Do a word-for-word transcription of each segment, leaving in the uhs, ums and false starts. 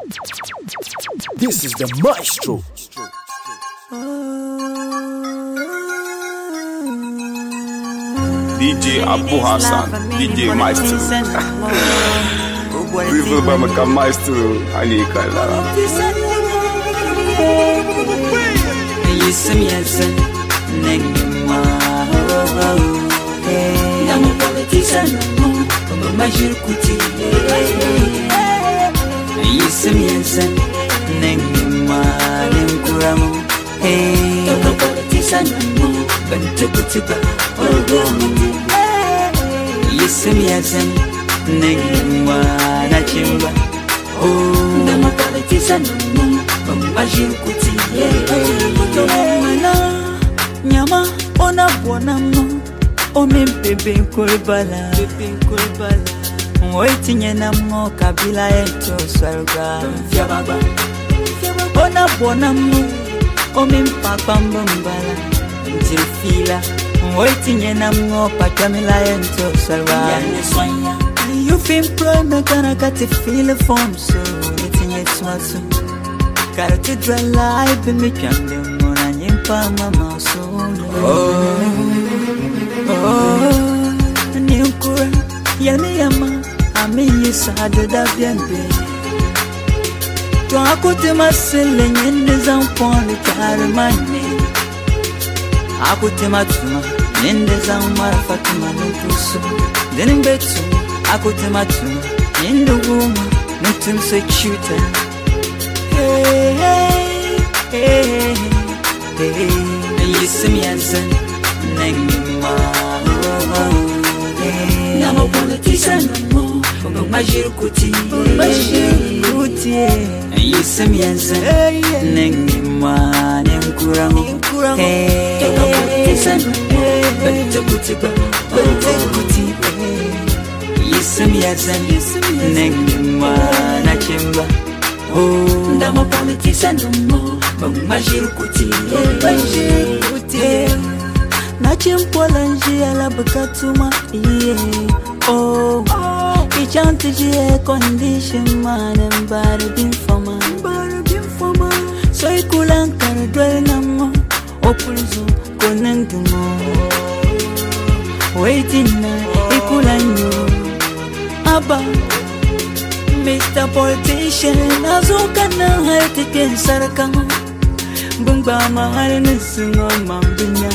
This is the maestro. D J Abu Hassan, D J Maestro. Vivo ba maka Maestro anika la. Yisem yesen nengma. I'm a politician, I'm a major kuti. Yisem yesen nengma nengkuramu. Hey, I'm a politician, bantu kuti ba. Yisem yesen nengma na chimba. Oh, I'm a politician, I'm a major kuti. Mana nyama ona bona mo. O mi bebe kulbala, bebe kulbala. Waiting na mo kabila eto sarga. Fiababa, ona bona mo. O mi papa mbala, ntilfila. Waiting na mo pakamila eto sarga. You feel proud na kana kati feel form so. Waiting it's what's gotta to dry life and me kande mona nyimpa mama so. Oh. Oh, Niukura, Yami Yama, Ami Yisada da Bienbe. To Akute Masile, Yendes en Pont de Caramane. Akute Matuma, Yendes en Marafatuma, no Pusso. Then in Betsu, Akute Matuma, in the womb, Nutum se shooter. Hey, hey, hey, hey, hey, Yisem Yansen, Nengma. I'm a politician, I'm a major kuti, major kuti. Yisem Yansen, Nengma Nengkuramu. Hey, I'm a politician, bantu kuti ba, bantu kuti. Yisem Yansen, Nengma na chimba. Oh, I'm a politician, I'm a major kuti, major kuti. Nachimpolanji ala bakatuma iye oh ichantiji e condition man and body bin fama body bin fama so ikulan karadwel namo opulzo konendumo waiting na ikulan yo aba Mister Politician azuka na haiti ken sarkan bungba mahal nisungo mamdunya.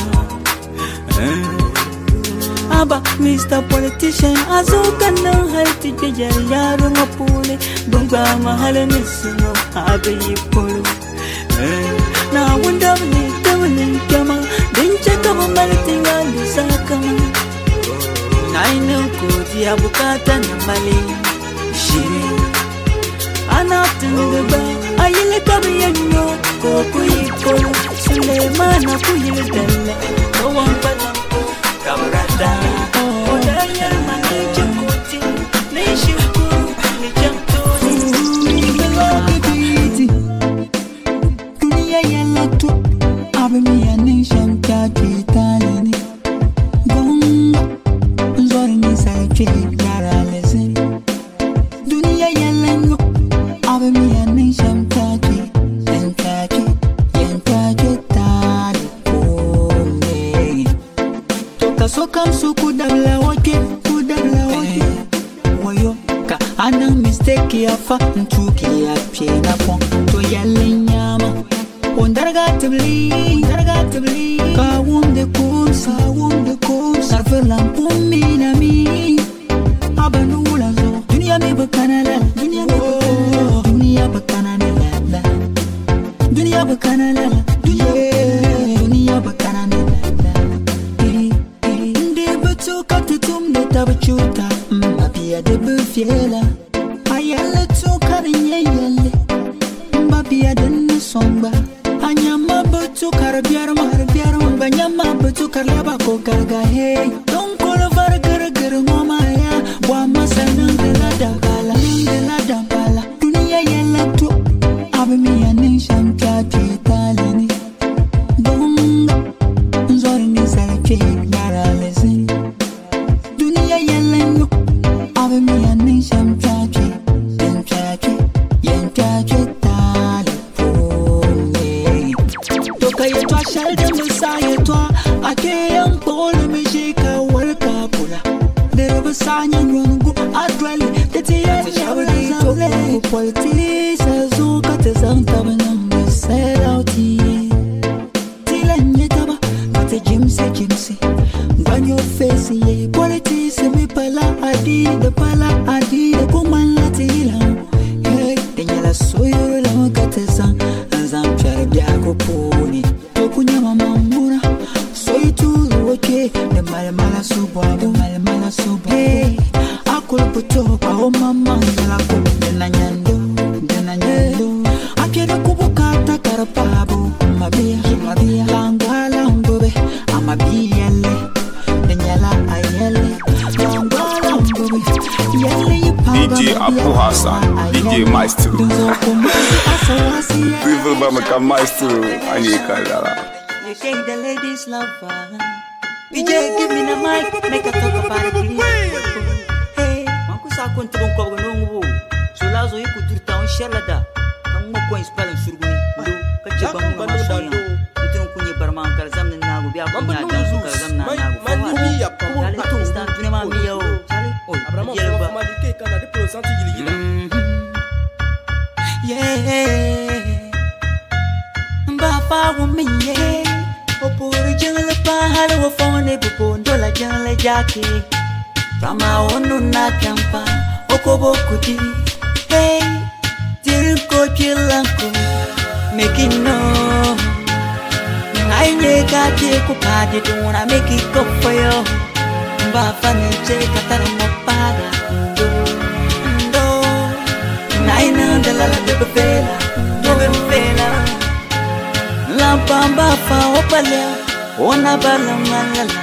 Aba Mister Politician azuka na haiti jaya yaro ngapule bunga mahale nisino abe yipolo na wunda ni tawani kama dincha kama malitinga lisakama na ina kodi abukata na mali shiri anatinga ba ayile kabi yanyo koku yipolo Sulemana kuyile dele no one but Kamarada, oh, daya mani jamuti, nishukuru, nijamtoni. Nimewapiti, dunia ya latu, abemi ya nisham kaki talini. Gonga, nzori nisaiche, yara lezi. Dunia ya lengo, abemi ya nisham kaki, yankaki, yankaki tali. Sokam so kudabla wake, kudabla wake. Wayo ka ana mistake ya fa ntuki ya pie na pon to yalle nyama. Ondarga tabli, ondarga tabli. Ka wonde ko, sa wonde ko. Sarvelam pumi na mi. Abanu la zo. Dunia me bakana la, dunia me bakana. Dunia bakana la, dunia bakana la, dunia bakana la. Tabachuta, Mabia de Bufiela. Ayala to Carignele, Mabia de Somba. Anyama to Carabiara, Marabiara, Banyama to Carabaco Gargahe. Don't call a Vargar, Mama, Wamasana de la Dabala, de la Dabala. Dunia Yella to Abimi and Nation Kaki Talini. Don't Zorin is a cake, Naralesi. Dunia yellow, ave me a nation tragedy, and tragedy, and Jajitale pone Toka yetwa shalde musa yetwa Ake yang pole mishika walka pula Dereba sanya nwangu adwali Tete ya shawari zamle Politisa zuka tezang tabanang Besed outi Tila nyetaba Mate jimse jimse Gwan your face ye Politisa mi pala adi De pala adi De kuman latila Denyala soyo la makatesa Azam chara biako poni Tokunya mamamura Soy turu oke De mala mala subo De mala mala subo Hey Akul puto Pa o mama Yala kubu Dena nyando Dena nyando Akira kubu kata Karapabo Mabia Mabia Langa langobe Amabiyele Denyala ayele Langa langobe Yele D J Abu Hassan, D J Maestro. People bamaka Maestro, Anika Lala. You think the ladies love her? D J, give me the mic, make a talk about it, please. Hey, Manku sa kontra ko ko nungu. Sulazo yiku durta on shelada. Kamu ko inspire surguni. Ka ce ban ban solo. Mutun kunye barman kar zamnan nagu biya kunya dan su kar zamnan nagu. Mani ya pa. Dale tu stan tune ma miyo. Abraham ko ma dike kana de procent gili. Yeah, Bapa woman, yeah. Opo jungle pa halo wa phone bupo ndola jungle jaki. Rama onu na kampa okobo kuti. Hey, dil ko kilanko make it no. I nega ke ko padi don't wanna make it go for you. Bapa ne che katara mo paga. Naina de la la de bela, de bela. La bamba fa opalea, ona bala malala.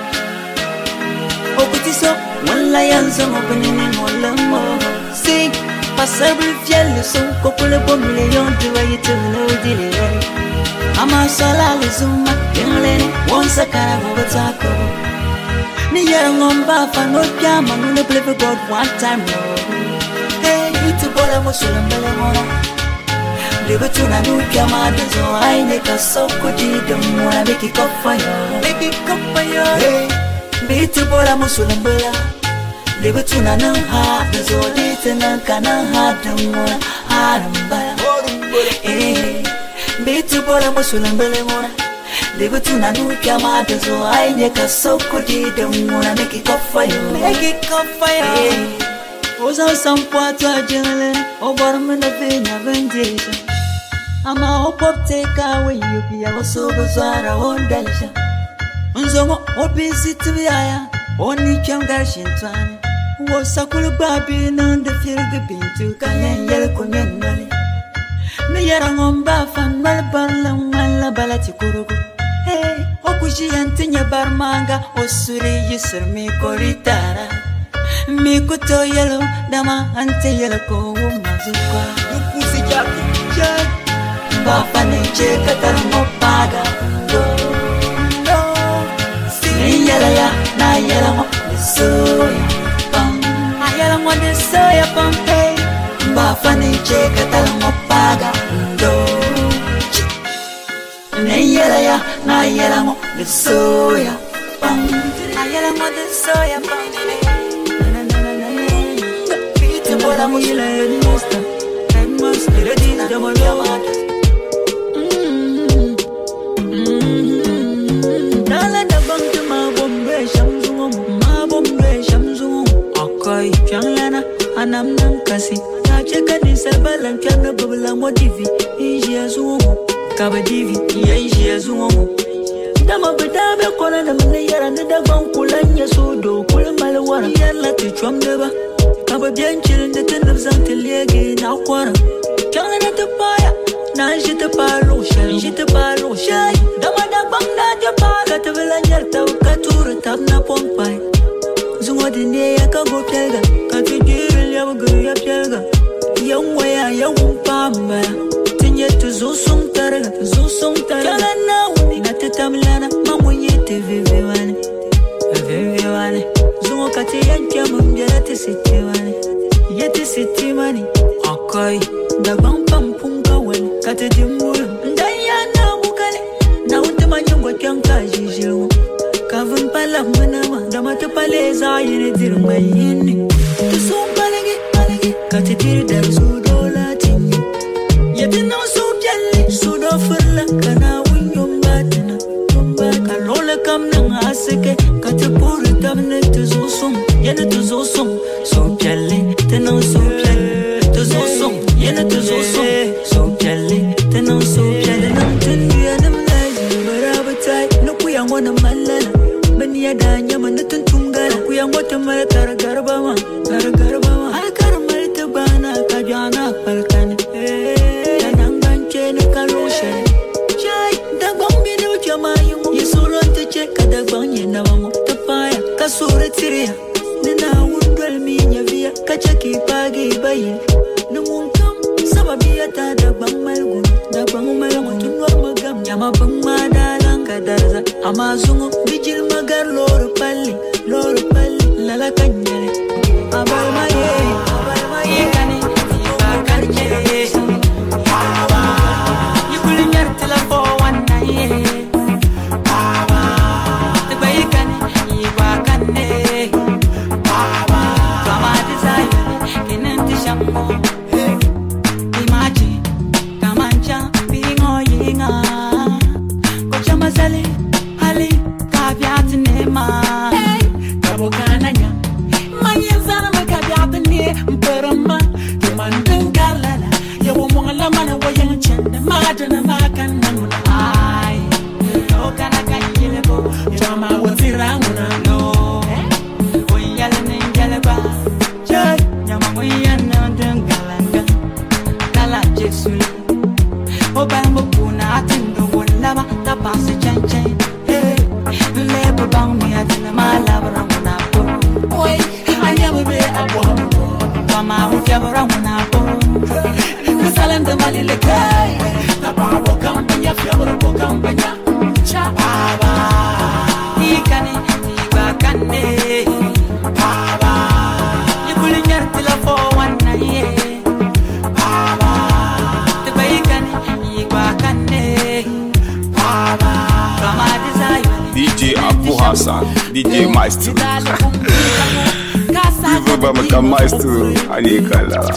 Okutiso, wala yanzo mobini mola mo. Si, passable fiel son kopule bo million de wayete no dile. Ama sala le zuma, kenle, wonsa kara wotako. Ni yara ngomba fa no pyama no ne play for God one time no. Itu bola musulam bela mora. Live to na nukia madazo. I make a so good don't wanna make it up for you. Make it up for you. Hey, itu bola musulam bela. Live to na nang hadazo. Dite nang kana hadam mora hadam bela. Hey, itu bola musulam bela mora. Live to na nukia madazo. I make a so good don't wanna make it up for you. Make it up for you. Oza sampwata jale, obarme na venya vendesha. Ama opop take away you be a so bizarre on Dalsha. Unzongo obisi tuya, only cam gashin twan. Was a cool baby none the field the bin to Kayan Yel Kunyan. Nayarang Bafan Malbarlam Malabalati Kurugu. Hey, Okushi and Tinya Barmanga, Osuri Yisur me Koritara. Mikuto yellow, dama ante yellow ko mazuka. You pussy jackie, jack. Bapa ne cheka tarmo paga. No, no. Si yellow ya, na yellow mo the soya pam. Na yellow mo the soya pam. Hey, Bapa ne cheka tarmo paga. No. Na yellow ya, na yellow mo the soya pam. Na yellow mo the soya pam. What I'm going to most and most ready to the world. Nala da bang to my bombe shamzum, my bombe shamzum. Okay, Pianlana, and I'm Nankasi. I check a disable and can the bubble and what divi. Asia zoom, Cabadivi, Asia zoom. Dama Bedaba Kona, the Malaya and the Bankulanya Sudo, Kulamalawana, Yalla to Trumdeva. Aba bien chilling the ten of Zantiliegi now quarter. Challenge at the fire. Now she the palo, she the palo, shy. Damada Banga Japan at the Villanyata, Katura, Tabna Pompai. Zuma the Nea Kago Tega, Katidiri Yamagu Yaga. Young way, I young Pamba. Tinya to Zusum Tara, Zusum Tara. Now, in at the Tamilana, Mamu Yeti Viviane. Viviane. Zumokati yankia mumjala ti city money. Yeti city money. Okay. da bang pam punga wen kate dimul ndaya na bukale na unte manyongo kyanka jijiro kavun pala manawa da mata pale za yene dirmayini to so balagi balagi kate dir dar su dola tin yedina so jalle su do furla kana wunyon batina tumba kalola kam nan asike kate puru tamne to so som yene to so som so jalle tena so jalle to so som yene to so som so jalle tena so jalle nan tundu yanam laji barabatai no kuya ngona malala mani ya danya manutun tungala kuya ngota mara tar garba ma tar garba ma akar marta bana ka jana palkan eh nan che ne kaloshe chai da gombe no jamayu yesolon te che kada gbanye na mo tapaya kasura tiria nina wundwal minya via kachaki pagi bayi numuntam sababi ata da gbamalgun da gbamalgun tunwar magam nyama bangma dalanga darza amazungu bijil magar lor palli lor palli lala kanyere abal maye abal maye kani ba karje baba yikul nyar telefo wanaye baba te bayi kani yiba kanne baba kama desire kenenti shammo imaji kamanja bingo yinga kocha mazale ali kavyat nema kabokananya manyezana makavyat ne mperama kemandan galala yawo mongala mana wayan chenda madana makanna ai no kana kanyele bo jama waziranguna no oyala nengala ba jay nyama moyana ndangalanga kala jesu obambo kuna atindo wonama tapase chanche lebo bang mi atina malabra muna po oi ayamu be abo mama ufyabra muna po salanda malile kai tapabo kampanya fyabra po kampanya chababa ikane ibakane baba yikulinyar telefo wanaye baba tebaikane ibakane baba kama desire D J Apu Hassan, D J Maestro. Viva bama ka Maestro, anyika lara.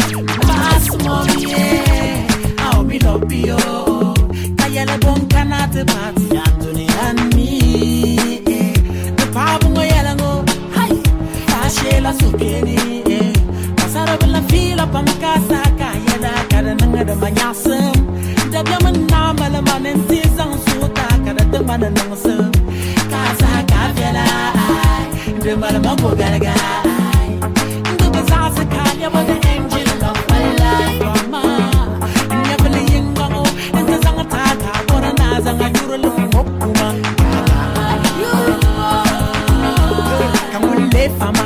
I'll be lopio. Kayala bon kanate party Anthony and me. The pabu ngo yala ngo. Hi. Ashela sukeni. Pasara bila fila pamkasa kayala kada nanga da manyasem. Dabya manama la manenti sang suta kada de mananang Kasa kavyala, de malamango galaga. The bazaar kanya was the angel of my life, mama. Never laying go, and the Zangataka, what an Azanga, you're looking up, woman. Come on, live, mama.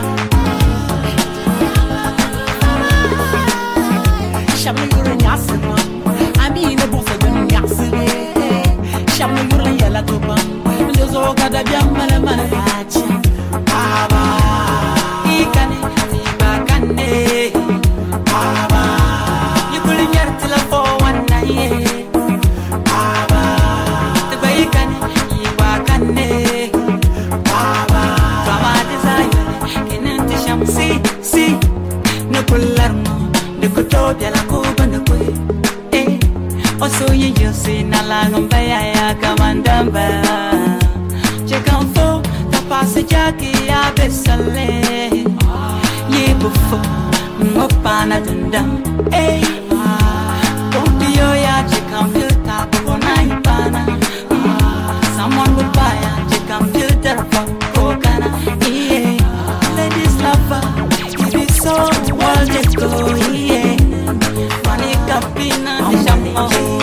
Shabby, you're in Yasin. I mean, the boss of the Yasin. Shabby, you're in Yella to bum. Kada jamala manachi baba ikane ibakane baba yikulinyar telefo wanaye baba tebaikane ibakane baba kama desire kenenti shamsi si nukularno dekutodia la kubana kwe eh oso yeyose nalangomba ya kamandamba Chekamfo, tapase jaki ya besale Yebufo, ngopana dundam Eh, Pompio ya chekamputa Pona ipana Someone would buy a chekamputa Kokana, yeah Ladies lover, it is so well just go, yeah Money kapina, the shampoo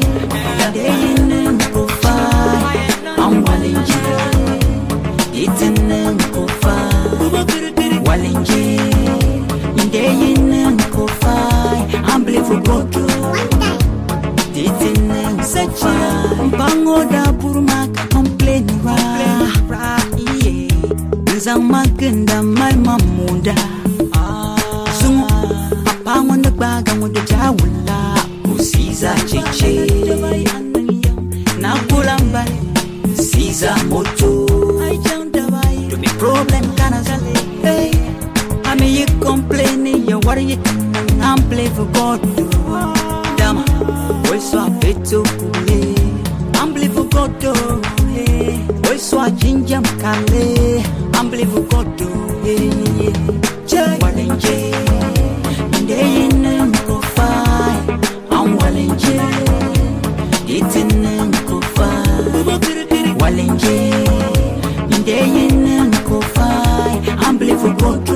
Bangoda burma complain ra Zang maganda mal mamunda Sungu papa wanda baga wanda jawula Caesar Chiche Nakulamba Caesar Moto To be problem kana hey I mean you complaining you worry I'm play for God Dama we so beto I'm play for God hey we so ginger kale I'm play for God hey Walenje Day in go fight I'm Walenje Eating go fight Walenje Day in go fight I'm play for God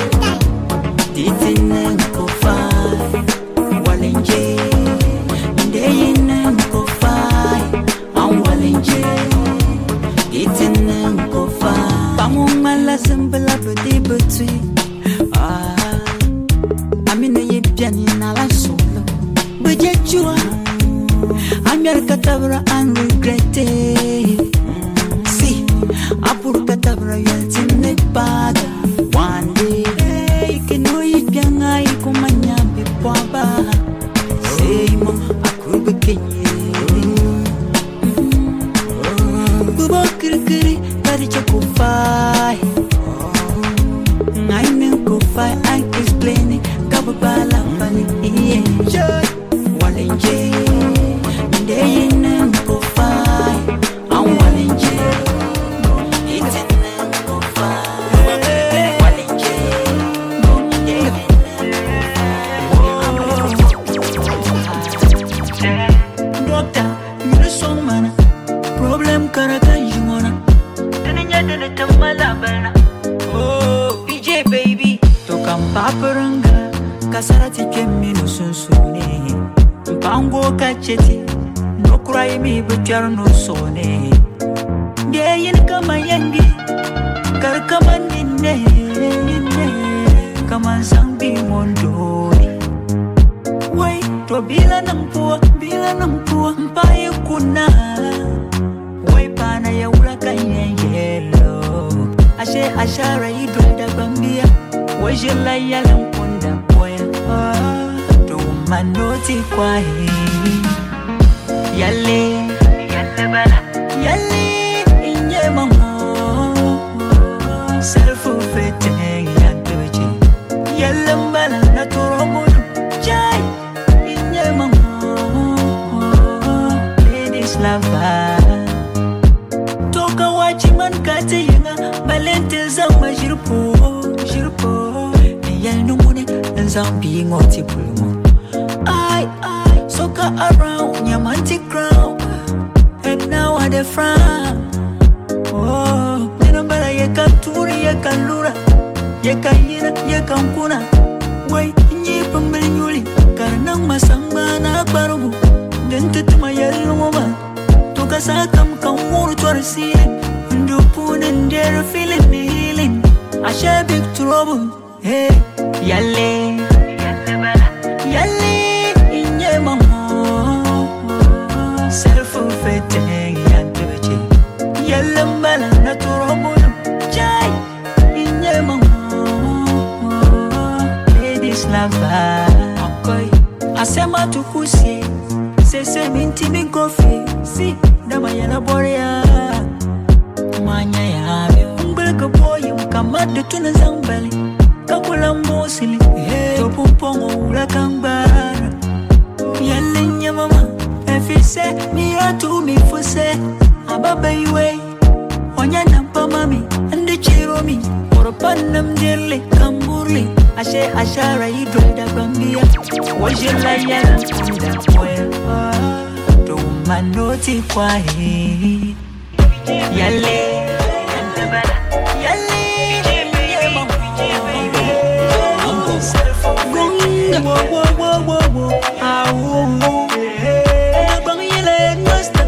Eating go fight Walenje Day in go fight I'm Walenje Eating go fight Pamumala sembla bedi betui Ah Amina ye piani na la solo Beje jua Amir katabra and regretted See Apur katabra yelti ne baga One day Hey keno ye pianga ye kumanya bipwaba Say mo akuru kenye Bubo kiri kiri Kari chakufai I know go fight I explain it Kababala Bali yeah Walenje Day in go fight I'm Walenje Eating go fight Walenje Doctor, you the song man Problem karaka you wanna Taninya dele tamala bana Oh D J baby Toka mpaparanga Kasarati kemi no sunsune Mpango kacheti No cry me but you're no sone Yeah yin kama yangi Kar kama nine Kama sambi mondoni Wai to bila nampua Bila nampua Mpaye kuna Wai pana ya ula kanye yellow Ashe ashara idweda bambia Wajela yala mponda poya To manoti kwa hii Yale Yale bala Yale Inye mamo Self-ufete Yantoji Yale mbala Natoromono Jai Inye mamo Ladies lava Toka wachiman kate yenga Balente zama jirpo Jirpo Yal numune Zambi ngoti pulmo I, I Soka around Nyamanti crown And now I the frown Oh Nenambala yeka turi yeka lura Yeka yina yeka mkuna Wai Nye pambali nyuli Karanang masamba na akbarubu Dente tuma yelu moma Toka saka mkamuru tuarasile Ndupune ndere feeling me healing I share big trouble Hey Yale Yale bala Yale Inye mamo Self-ufete Yantoji Yale mbala Natoromono Jai Inye mamo Ladies lava Okay Asema tukusi Sese minti minkofi Si Dama yana borea Manya ya Mbeleka boy Mkamade tuna zambali Kakula mbosili Topu mpongo ula kambara Yale nye mama Efise Miyatu mifuse Ababa iwe Onya nampa mami Ande chiromi Oropana mjele Kamburli Ashe ashara idweda bambia Wajela yala Kunda kwea To manoti kwa hii Yale Yale bala Yale Gonga Wo wo wo wo wo Ah wo wo Gonga yele Masta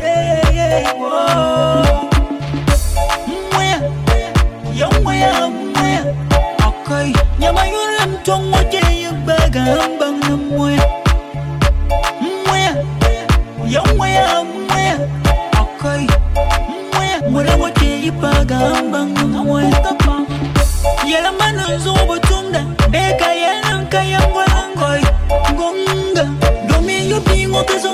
Wo Mwaya Yo mwaya mwaya Okay Nyama yule mtongo je yubaga Ambang na mwaya Mwaya Yo mwaya mwaya Okay Mwaya Mwaya wote yubaga Ambang na mwaya Yela manu zobo tunda Beka yela nka yangwa langoi Gonga Domi yubi ngoke zo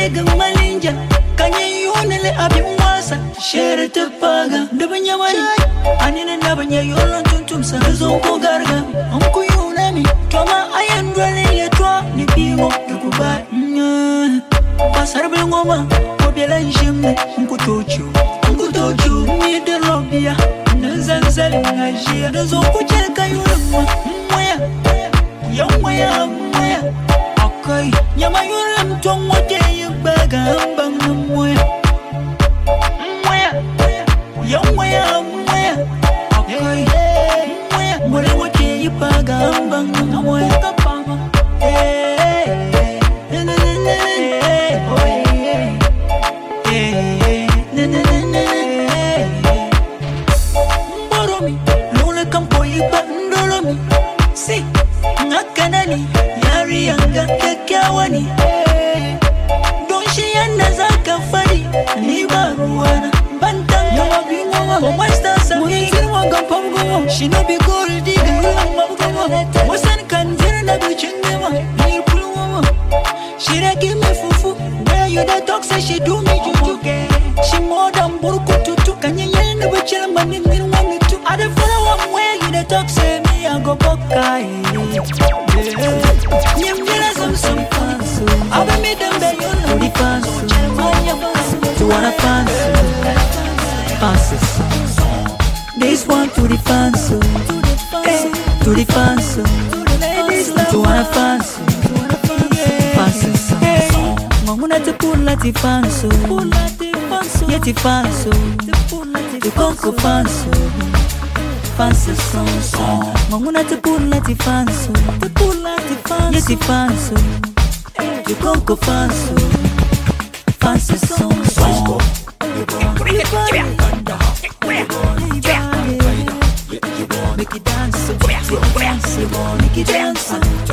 ga malinja kanye yonele abimwasa shere te paga ndabanya mani anina ndabanya yolon tuntum sa zonko garga onko yonami toma ayandwale yetwa ni biwo dukuba pasar bengoma ko bela njeme nkutochu nkutochu mi de lobia nzanzal ngajia zonko chelka yolon moya ya moya moya okay nyama yolon tongo te baga bang moya moya ya moya moya okay moya mole wote yipaga bang moya kapama eh na na na oh yeah eh na na na boromi lole kampo yipa ndolomi si ngakanani yari yanga kakawani Fadi, ni baruana, bantang, yawa bingawa, wasta sa mwingi wanga pamgo, shinobi gold digger, mabgo, wasan kanjira na bichingema, ni pulwa, she da give me fufu, where you the talk say she do me juju, she more than burku tutu, kanya yena bichela mani ni wani tu, I the follow up where you the talk say me I go bokai, nyemjela some some fansu, abe me dembe yola di fansu. To wanna fancy, fancy song. This one to the fancy, hey, to the fancy. To wanna fancy, fancy song. Mamuna te pulla ti fancy, yeti fancy. To conquer fancy, fancy song. Mamuna te pulla ti fancy, yeti fancy. To conquer fancy. Fancy song, song. Make it dance, make it dance, make it dance.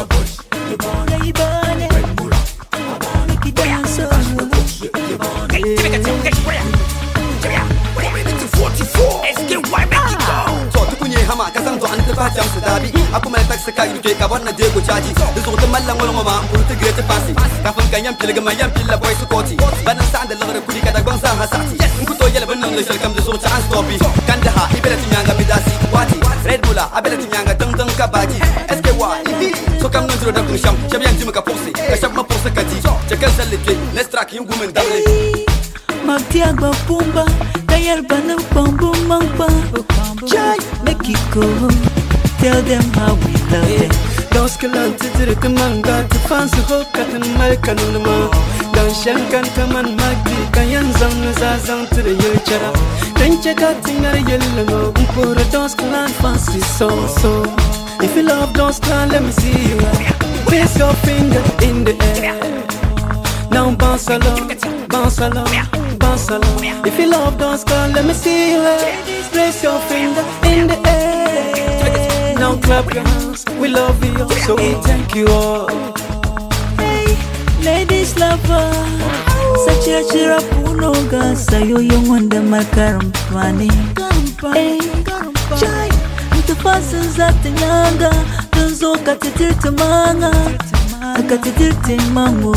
Aku main tak sekali tu kawan na jego charge. Desu tu malang walang mama, pun tu great fancy. Kafan kanyam pilih gemayam pilih boy sukoti. Banan sandal lagar kuli kada gong sang hasati. Aku tu yel benar le selkam desu chance topi. Kandaha ibela tinyanga bidasi wati. Red Bulla abela tinyanga deng deng kabaji. S K Y ibi so kam nundro da kunsham. Shabian jima ka posi. Kashab ma posi kati. Chakal salite. Let's track yung woman double. Magtiagba pumba, kayal banang pambum mangpa. Jai make it go. Tell them how we love them. Dos kalan titir kemangga tu fancy hook katan mai kanunma. Dan shankan kaman magdi kayan zang zazang tire yechara. Dan cheka tingar yello umpur dos kalan fancy so so. If you love dos kalan, let me see you. Place your finger in the air. Now bounce along, bounce along, bounce along. If you love dos kalan, let me see you. Place your finger in the air. Now clap your hands, we love you, so we thank you all. Hey, ladies lover, sachira chira punoga, sayo yung wanda makaram twani. Hey, chai, ito fasan sa tinyanga, tunzo katitir tamanga, katitir timango.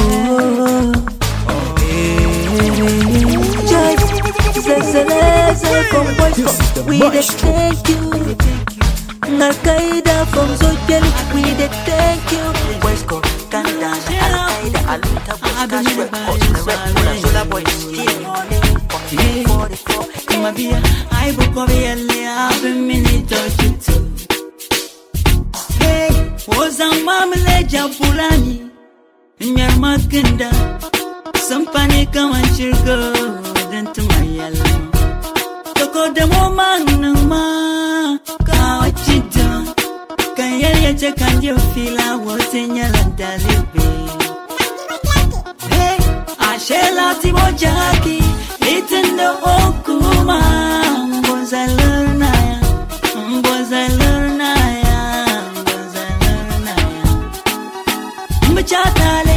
Chai, zazaleza from boys, we dey thank you. Al-Qaeda from Zodiac, we did thank you. West Coast, Canada, Al-Qaeda, Aluta, West Coast, Red Bulla, Zola Boy, Steve, forty-four, Kumabia, I book of Yale, I've been minute or two. Hey, was a mamaleja Pulani, Nyarmakanda, some panic and sugar, then to my yellow. Toko the woman, ma. Kawachita, kanyari ya kanyo fila wote nyalanda libe. Hey, ashela tibo jaki, itendo okuma, mboza lernaya, mboza lernaya, mboza lernaya. Mbachatale,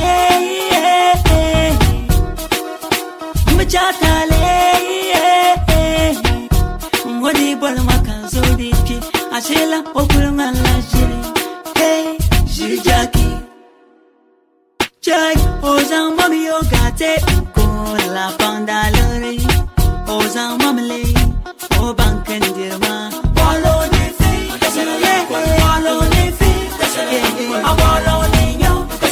mbachatale, mwadi bol makanzo diki. Ashela okulunga la shiri, hey, shiri jaki. Chai Oza mami yo gate ko la pandalore. Oza mamle o bankendirma. Follow the feet, follow the feet, follow the yo.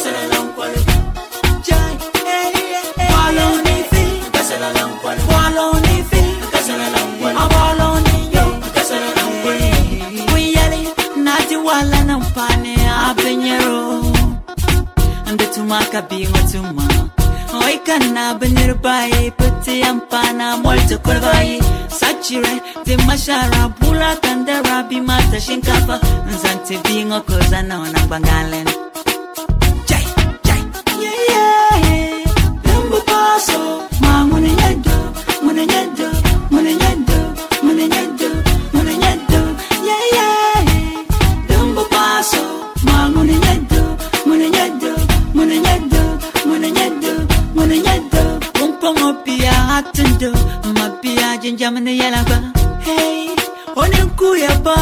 Jai, follow the feet, follow the feet, follow the yo. We yelly, not the walla no pane abenyero. And the tumaka being a tuma. Oi kana benirbai puti ampana molto kurvai. Sachire de mashara pula kandara bi mata shinkafa. Nzante being a kozana on bangalen. Jai, jai, yeah, yeah. Lumbu paso, ma munenyado, munenyado, munenyado, munenyado, munenyado, yeah, yeah. Lumbu paso, ma munenyado, munenyado, munenyado, munenyado, munenyado. Kumpongo pia atendo, ma pia jinjamene yalaba. Hey, onenkuya ba.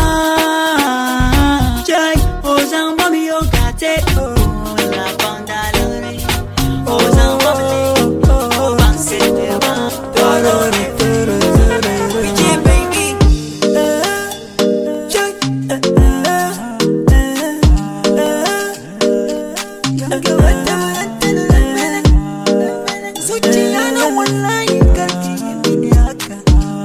Jai, ozang mami yo gate, oh la bandalore. Ozang mami, oh banse de ba. Dolore, dolore, yeah baby. Jai, Suchiana wallahi karti minyaka.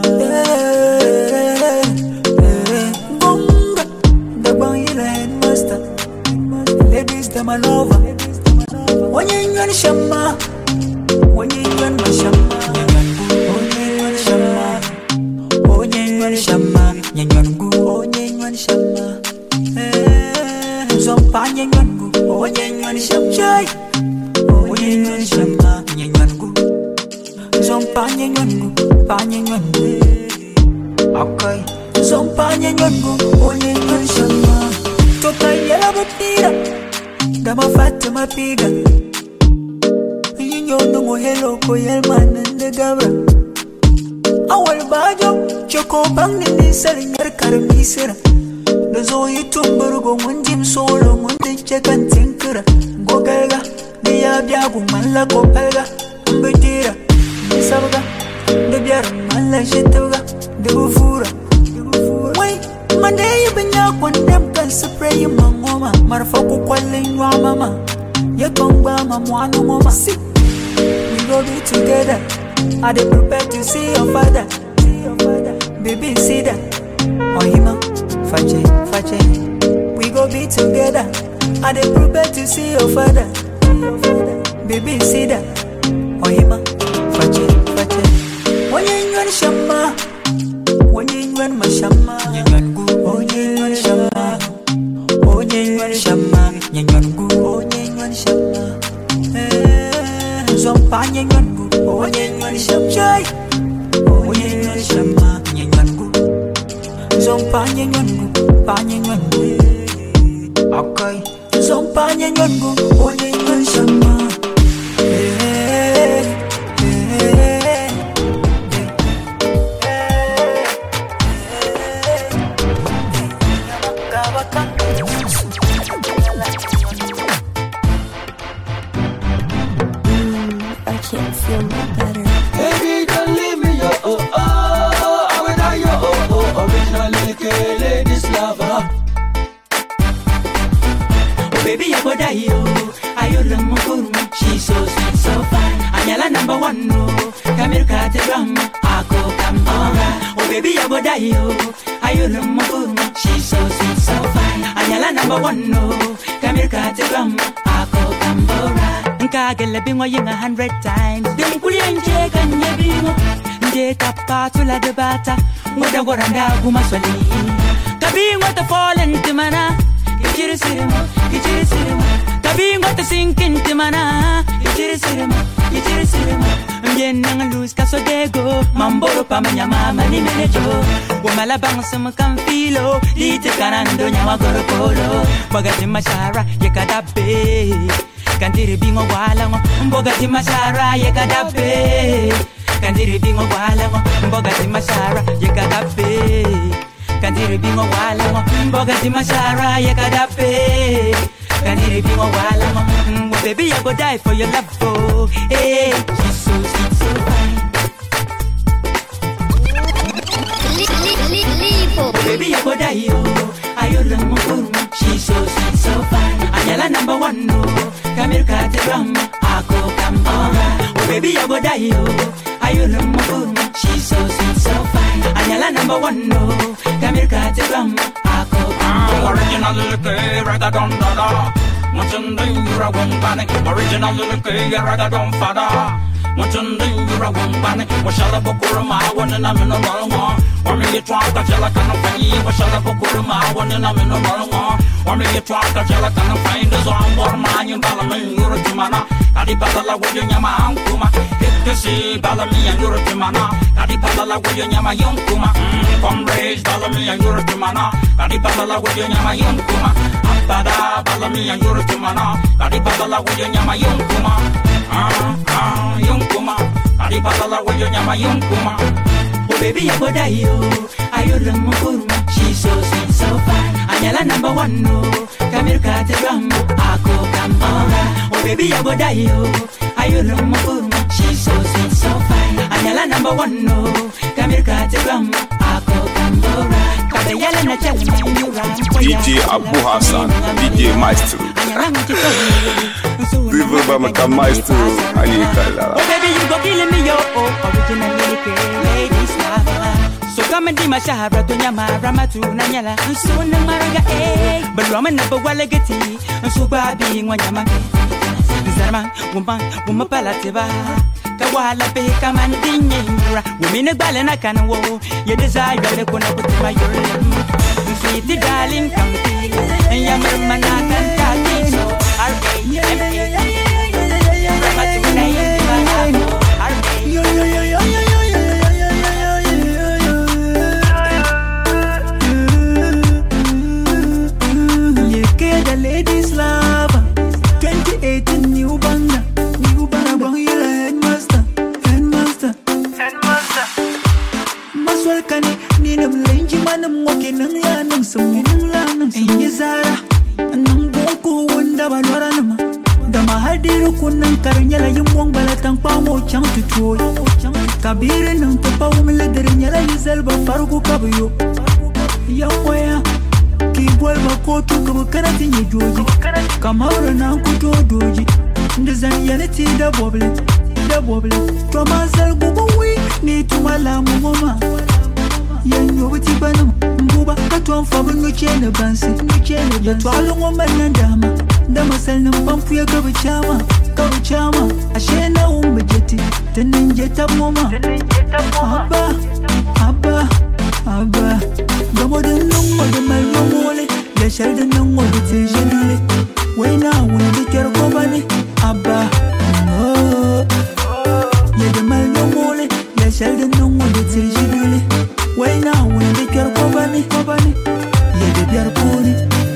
Gonga, the boy headmaster. Ladies, them a lover. When you run shama, when you run my shama, when you run shama, when you run shama, you run go, when you run shama. Zompa, you run go, when you run shama. When you run shama, you run go. Zompa, you run go, pan you run go. Okay. Zompa, you run go, when you run shama. Toka yela butira, dama Fatima piga. Yinyo no mo hello ko yelman nde gabra. Awal bajo, choko bang ni salingar karmisira. Dozo yitumburgo munjim solo munde chekan tinkira. Gogalga, diya biagu malla kopalga. Mbetira, sabga, de biar malla shituga, de bufura. Wait, Monday benya kwandem kan spray mangoma. Marfaku kwalin wa mama. Yakongba mamwanu mama. See, we go be together. I dey prepare to see your father. Baby, see that. Oh hima, fache, fache. We go be together. I dey prepare to see your father. Baby, see that. Oh hima, fache, fache. When you run shama, when you run my shama, you run go. Oh you run shama, oh you run shama, you run go. Oh you run shama. Zompa you run go. Oh you run shama. Oh you run shama, you run go. Zompa you run go. Pa you run go. Okay. Zompa you run go. Oh you run shama. Can't feel no better. Baby, don't leave me, yo, oh, oh, I will die, yo, oh, oh, original little ladies lover. Oh baby, I go die, yo. I love my kurma. She's so sweet, so fine. Anyala number one, no. Come here, cut the drum. I go come alright. Oh baby, I go die, yo. I love my kurma. She's so sweet, so fine. Anyala number one, no. Come here, cut the drum. I go come alright. Nkagele bingo ying a hundred times. Dem kuli enje kanye bingo. Nje tapa tula debata. Mwada waranda guma swali. Kabingo ta fallen timana. Kichiri sirima, kichiri sirima. Kabingo ta sinking timana. Kichiri sirima, kichiri sirima. Mjenanga lose kaso dego. Mamboro pa manyama mani menejo. Wamala bang some kamfilo. Dite kanando nyawa goro kolo. Bagati mashara yekadabe. Kandiri bingo wala ngo mboga ti masara ye kadape. Kandiri bingo wala ngo mboga ti masara ye kadape. Kandiri bingo wala ngo mboga ti masara ye kadape. Kandiri bingo wala ngo baby, I go die for your love, oh. Hey, she's so sweet, so fine. Baby, I go die, oh. I owe them more. She's so sweet, so fine. Anyala number one, no. Come here, cut it from. I go come over. Oh, baby, I go die, oh. I owe them more. She's so sweet, so fine. Anyala number one, no. Come here, cut it from. I go come over. Original little kid, ragaton dada. Muchunding, you're a one panic. Original little kid, ragaton fada. Muchunding, you're a one panic. What shall I book for my one and I'm in a long or me you try to tell a kind of funny, what shall I book for my one and I'm in a long or me you try to tell a kind of find the song or mine in Balamin, you're a Timana. Adipala with your Yama Ankuma. If you see Balami and you're a Timana. Adipala with your Yama Yonkuma. Comrades, Balami and you're a Timana. Adipala with your Yama Yonkuma. Ampada, Balami and you're a Timana. Adipala with your Yama Yonkuma. Ah, ah, Yonkuma. Adipala with your Yama Yonkuma. Oh, baby, I go die, oh. I owe them more. She's so sweet, so fine. Anyala number one, no. Come here, cut it from. I go come over. Oh, baby, I go die, oh. I owe them more. She's so sweet, so fine. Anyala number one, no. Come here, cut it from. I go come over. D J Abu Hassan, D J Maestro. Viva Bamaka Maestro, Anikala. Oh, baby, you go killing me, yo. Oh, original ladies love. So come and be my shahara to Yama, Ramatu, Nanyala, and soon the Maraga, eh. But Roman never walagati, and so baby, one Yama. Zama, woman, woman palativa. Kawala pe kaman dinyura women balena kana wo ye desire le kona kutima yore sweet darling county and yamar manaka tati so are yeah yeah yeah yeah yeah ladies love twenty eighteen new banga new banga bang headmaster headmaster headmaster maswal kani ni nam lenji manam ngoke nang ya nang sum nang la nang sum yizara nang boko wanda balwara nama dama hadiru kunan karnyala yimwang balatang pamo chang tutoy kabire nang papa umle dernyala yizal ba faruku kabuyo yamoya kibwal makoto kubukarati nyejoji kamara nang kutodoji ndezan yaneti da boble da boble to mazal gubuwi ni tumala mumoma yanyo buti banam mbuba katwan fabunu chene bansi nu chene ya twalo ngoma ndama ndama salna pampu ya kabuchama kabuchama ashena umbejeti teninjeta moma aba aba aba gamodo nungo de malmole ya shalda nungo de tejele wena wona de kero kobane aba no ya de malmole ya shalda nungo de tejele wena wona de kero kobane kobane ya de biar puri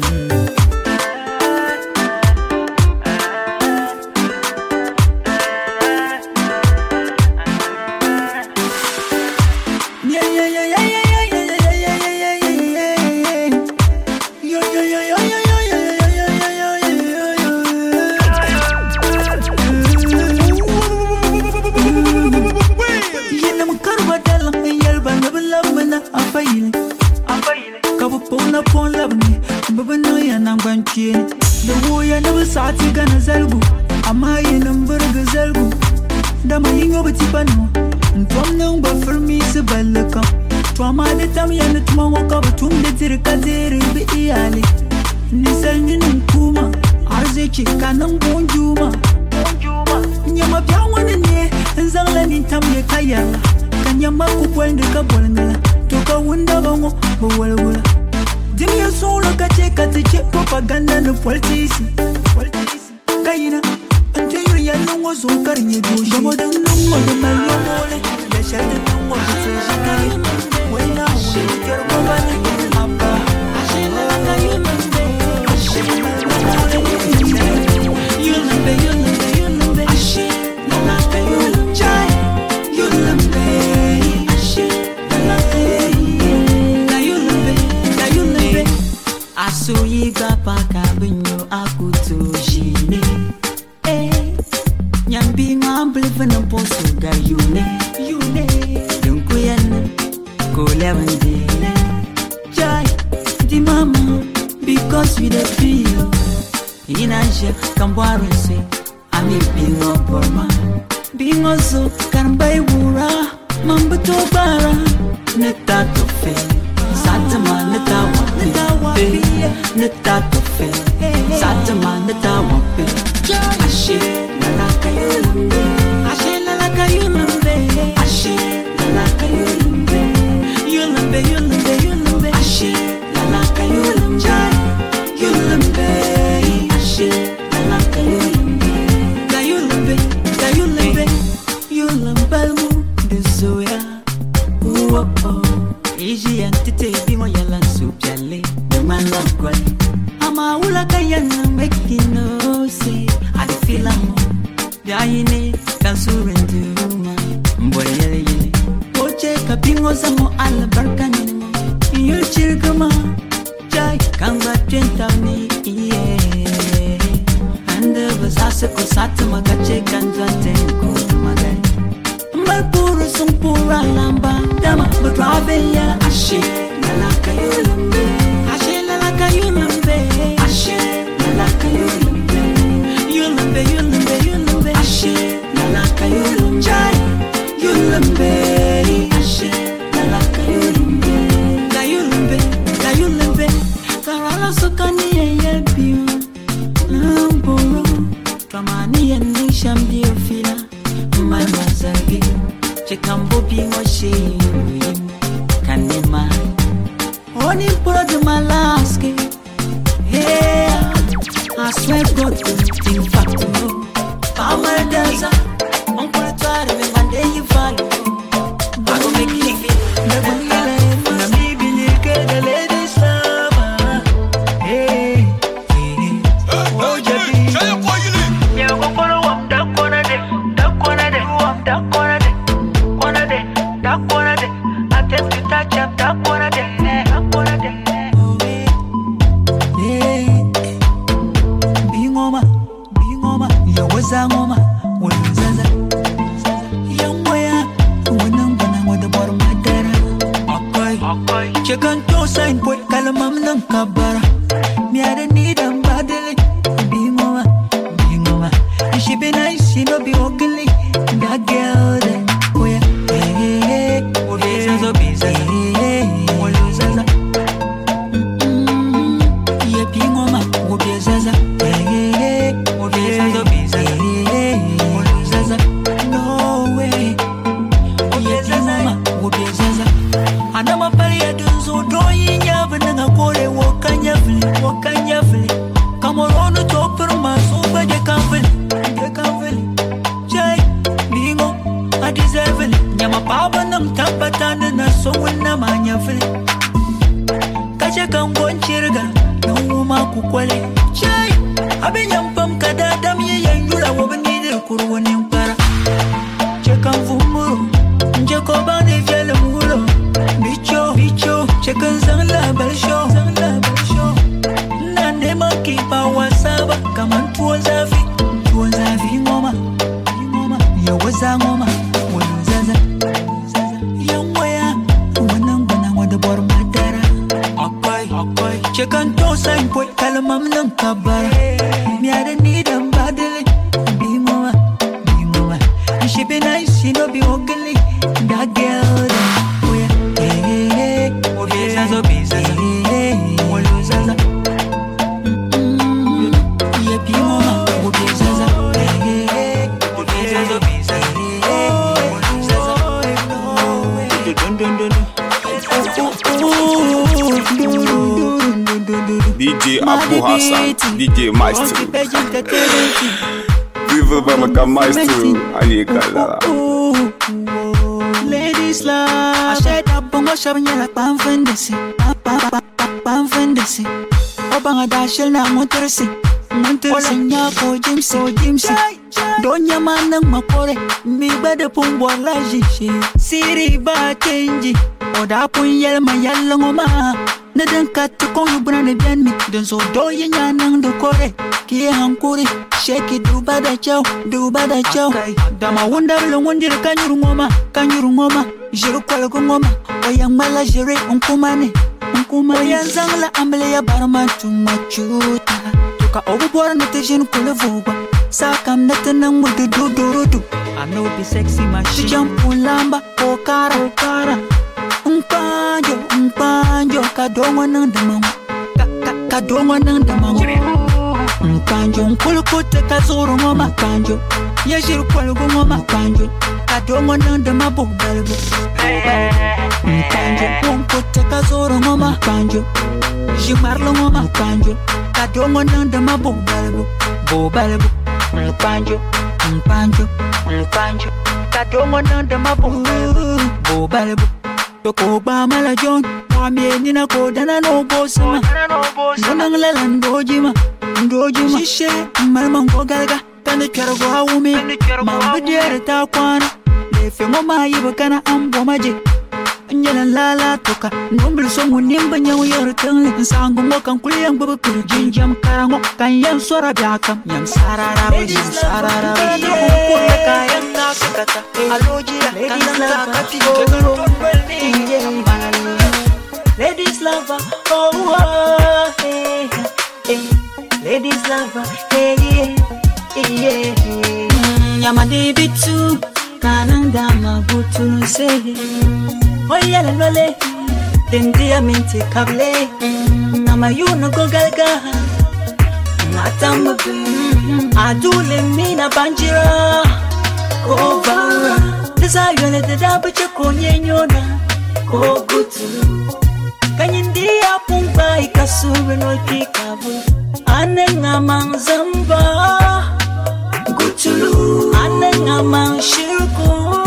da woya na busati gana zalgu amma yinan burga zalgu da mai yo biti bano ntom nan ba firmi su ballaka to amma da tam yana tuma waka batum da tirka zere bi iyali ni sannin kuma arziki kanan bonjuma bonjuma nyama bya wani ne zangla ni tam ya kaya kanyama ku kwanda ka bolngala to ka wunda bango bo walwala Dimya solo kache kache propaganda no politisi politisi kayina ante yuri ya nongo zokari nyedo jomo dan nongo de malo mole ya shade nongo de shikari wena wena kero kobane aba ashela langa yunde ashela langa yunde yunde yunde yunde ashela langa yunde yunde ashela langa So yiga paka binyo akuto jine being humble for no post to guy you ne, you ne. Don't go yan, go eleven day. Jai, the mama, because we the feel. In a ship, come borrow say, I mean being a poor man. Being also can buy wura, mamba to bara, neta to fail. Satama neta wapi, neta to fail. Satama neta wapi. Ashe lalaka yulumbe, ashe lalaka yulumbe, ashe lalaka yulumbe, yulumbe yulumbe yulumbe, ashe lalaka yulumbe, yulumbe, ashe lalaka yulumbe, ga yulumbe, ga yulumbe, yulumbe mu desoya, uwo oh, iji antite bimo yala supjale, demanda kwali, ama ula kayana mekino se. Feel I'm dying, can surrender. Boy, Oche Capingo Samo Alabarcan, you chilgama, Jai, Kamba Gentani, yeah. And the Vasasa Cosata Magache Kanzatenko, Magay. Malpurus and Pura Lamba, Dama, but Ravella, Ashe, Nalaka Yulumbe, Ashe, Nalaka Yulumbe, Ashe, Nalaka Yulumbe. Yulumbe, yulumbe, yulumbe, ashe, nalaka yulumbe, yulumbe, ashe, nalaka yulumbe, la yulumbe, la yulumbe, karala sokani ye biu, namboro, kamani ye nisham biu fila, my mazagi, chekambo biu she, kanema, oni pura de malaske, yeah. I swear God, in fact, no. Power dancer, Uncle Tari, one day you follow. I will make you feel never live. I'm leaving you, get the ladies' lover. Hey, hey, oh, Jackie. Yeah, go follow up that corner, that corner, that corner, corner, that corner. I test to touch up that corner, that corner. Ngoma, Zaza, young boy, when I'm gonna with the bottom of my dad. Okay, okay. Check on two sign, boy, Kalamam Kabara. Me, I don't need them badly. Being over, being over. And she be nice, she don't be ugly. That girl, then, oh yeah, hey, hey, hey, oh, Zaza, Zaza, hey, oh, Zaza. Yeah, being over, oh, Zaza, hey, hey, hey, oh, Zaza, Zaza. Anama pali ya dunzo doi nyave nanga kore wakanya vili, wakanya vili. Kamorono chopper maso baje kanvili, baje kanvili. Jai, bingo, I deserve it. Nyama paba nam tapatana na sowena manya vili. Kache kangon chirga, no uma kukwale. Jai, abe nyampam kadadam ye yanyula wabanide kuruwani mpara. Chekan vumuru, njeko bande vyele mulo. Bicho, bicho, chekan zang la bel show, zang la bel show. Nande makipa wasaba, kaman tuwa zafi, tuwa zafi ngoma, ngoma. Ya waza ngoma, wano zaza, zaza. Ya mwaya, wanang wanang wada bor madara. Akai, akai. Chekan to sign boy, kalamam nang kabara. Miada ni dam badili, bingoma, bingoma. And she be nice, she no be ugly. That girl, oh yeah, hey, hey, hey. Oh yeah, Zaza, Zaza, hey, hey, oh Zaza. Yeah, bingoma, oh yeah, Zaza, hey, hey, hey. Oh yeah, Zaza, Zaza, hey, hey, oh Zaza. Dun dun dun dun. D J Abu Hassan, D J Maestro. Viva Bamaka Maestro, Anikala. Ladies love, I said up on my shop and you're like Pamfendesi, Pamfendesi. Obanga Dashel na Montersi, Montersi, Yako, Jimsi, Jimsi. Donya Manang Makore, me better Pumbo Laji, Siri Ba Changi, Oda Punyel Mayalongoma. na den kat ko yubra ne bien mi den so do ye nyanang do kore ki hankuri shake it do bada chow do bada chow dama wonder lo wonder kanyuru ngoma kanyuru ngoma jiru kwal ko ngoma oyang mala jere onkumane onkuma yanzangla amle ya barma tumachuta tuka obora na tejin ko le vuba sakam na tanang mo do do do do I know be sexy machine jump ulamba o kara o kara umpanjo umpanjo kadongo nang damang kadongo nang damang umpanjo unkulukote kazoro ngoma kanjo yeshiru kwalugo ngoma kanjo kadongo nang damabo balbo umpanjo unkote kazoro ngoma kanjo jimarlo ngoma kanjo kadongo nang damabo balbo bo balbo umpanjo umpanjo umpanjo kadongo nang damabo bo balbo Toko ba mala John, mwambie nina kodana no bosima. Nonang lela ndojima, ndojima. Shishe, malma ngogalga, kande chara go hawumi. Mambu diere ta kwana, lefe ngoma yiba kana ambo maji. Nyala lala toka, nombel songu nimba nyawu yore tengle. Nsangu ngokan kuli yang baba kuru jinjam karango. Kan yang suara biakam, yang sarara wajim sarara wajim. Kukula kayang nakakata, alojia, kanang kakati gogoro. Ladies lover, oh, oh hey, hey. Ladies lover, hey, yeah, yeah. Yama David too, kanang dama butu say. Oh yeah, lole, then dia minti kable. Nama you no go galga, natamba bim. Adule mina banjira, over. Desire the double chokonye nyona, go good to. Kanyendia pumba ikasube no kikabu anenga manzamba gutulu anenga manshirku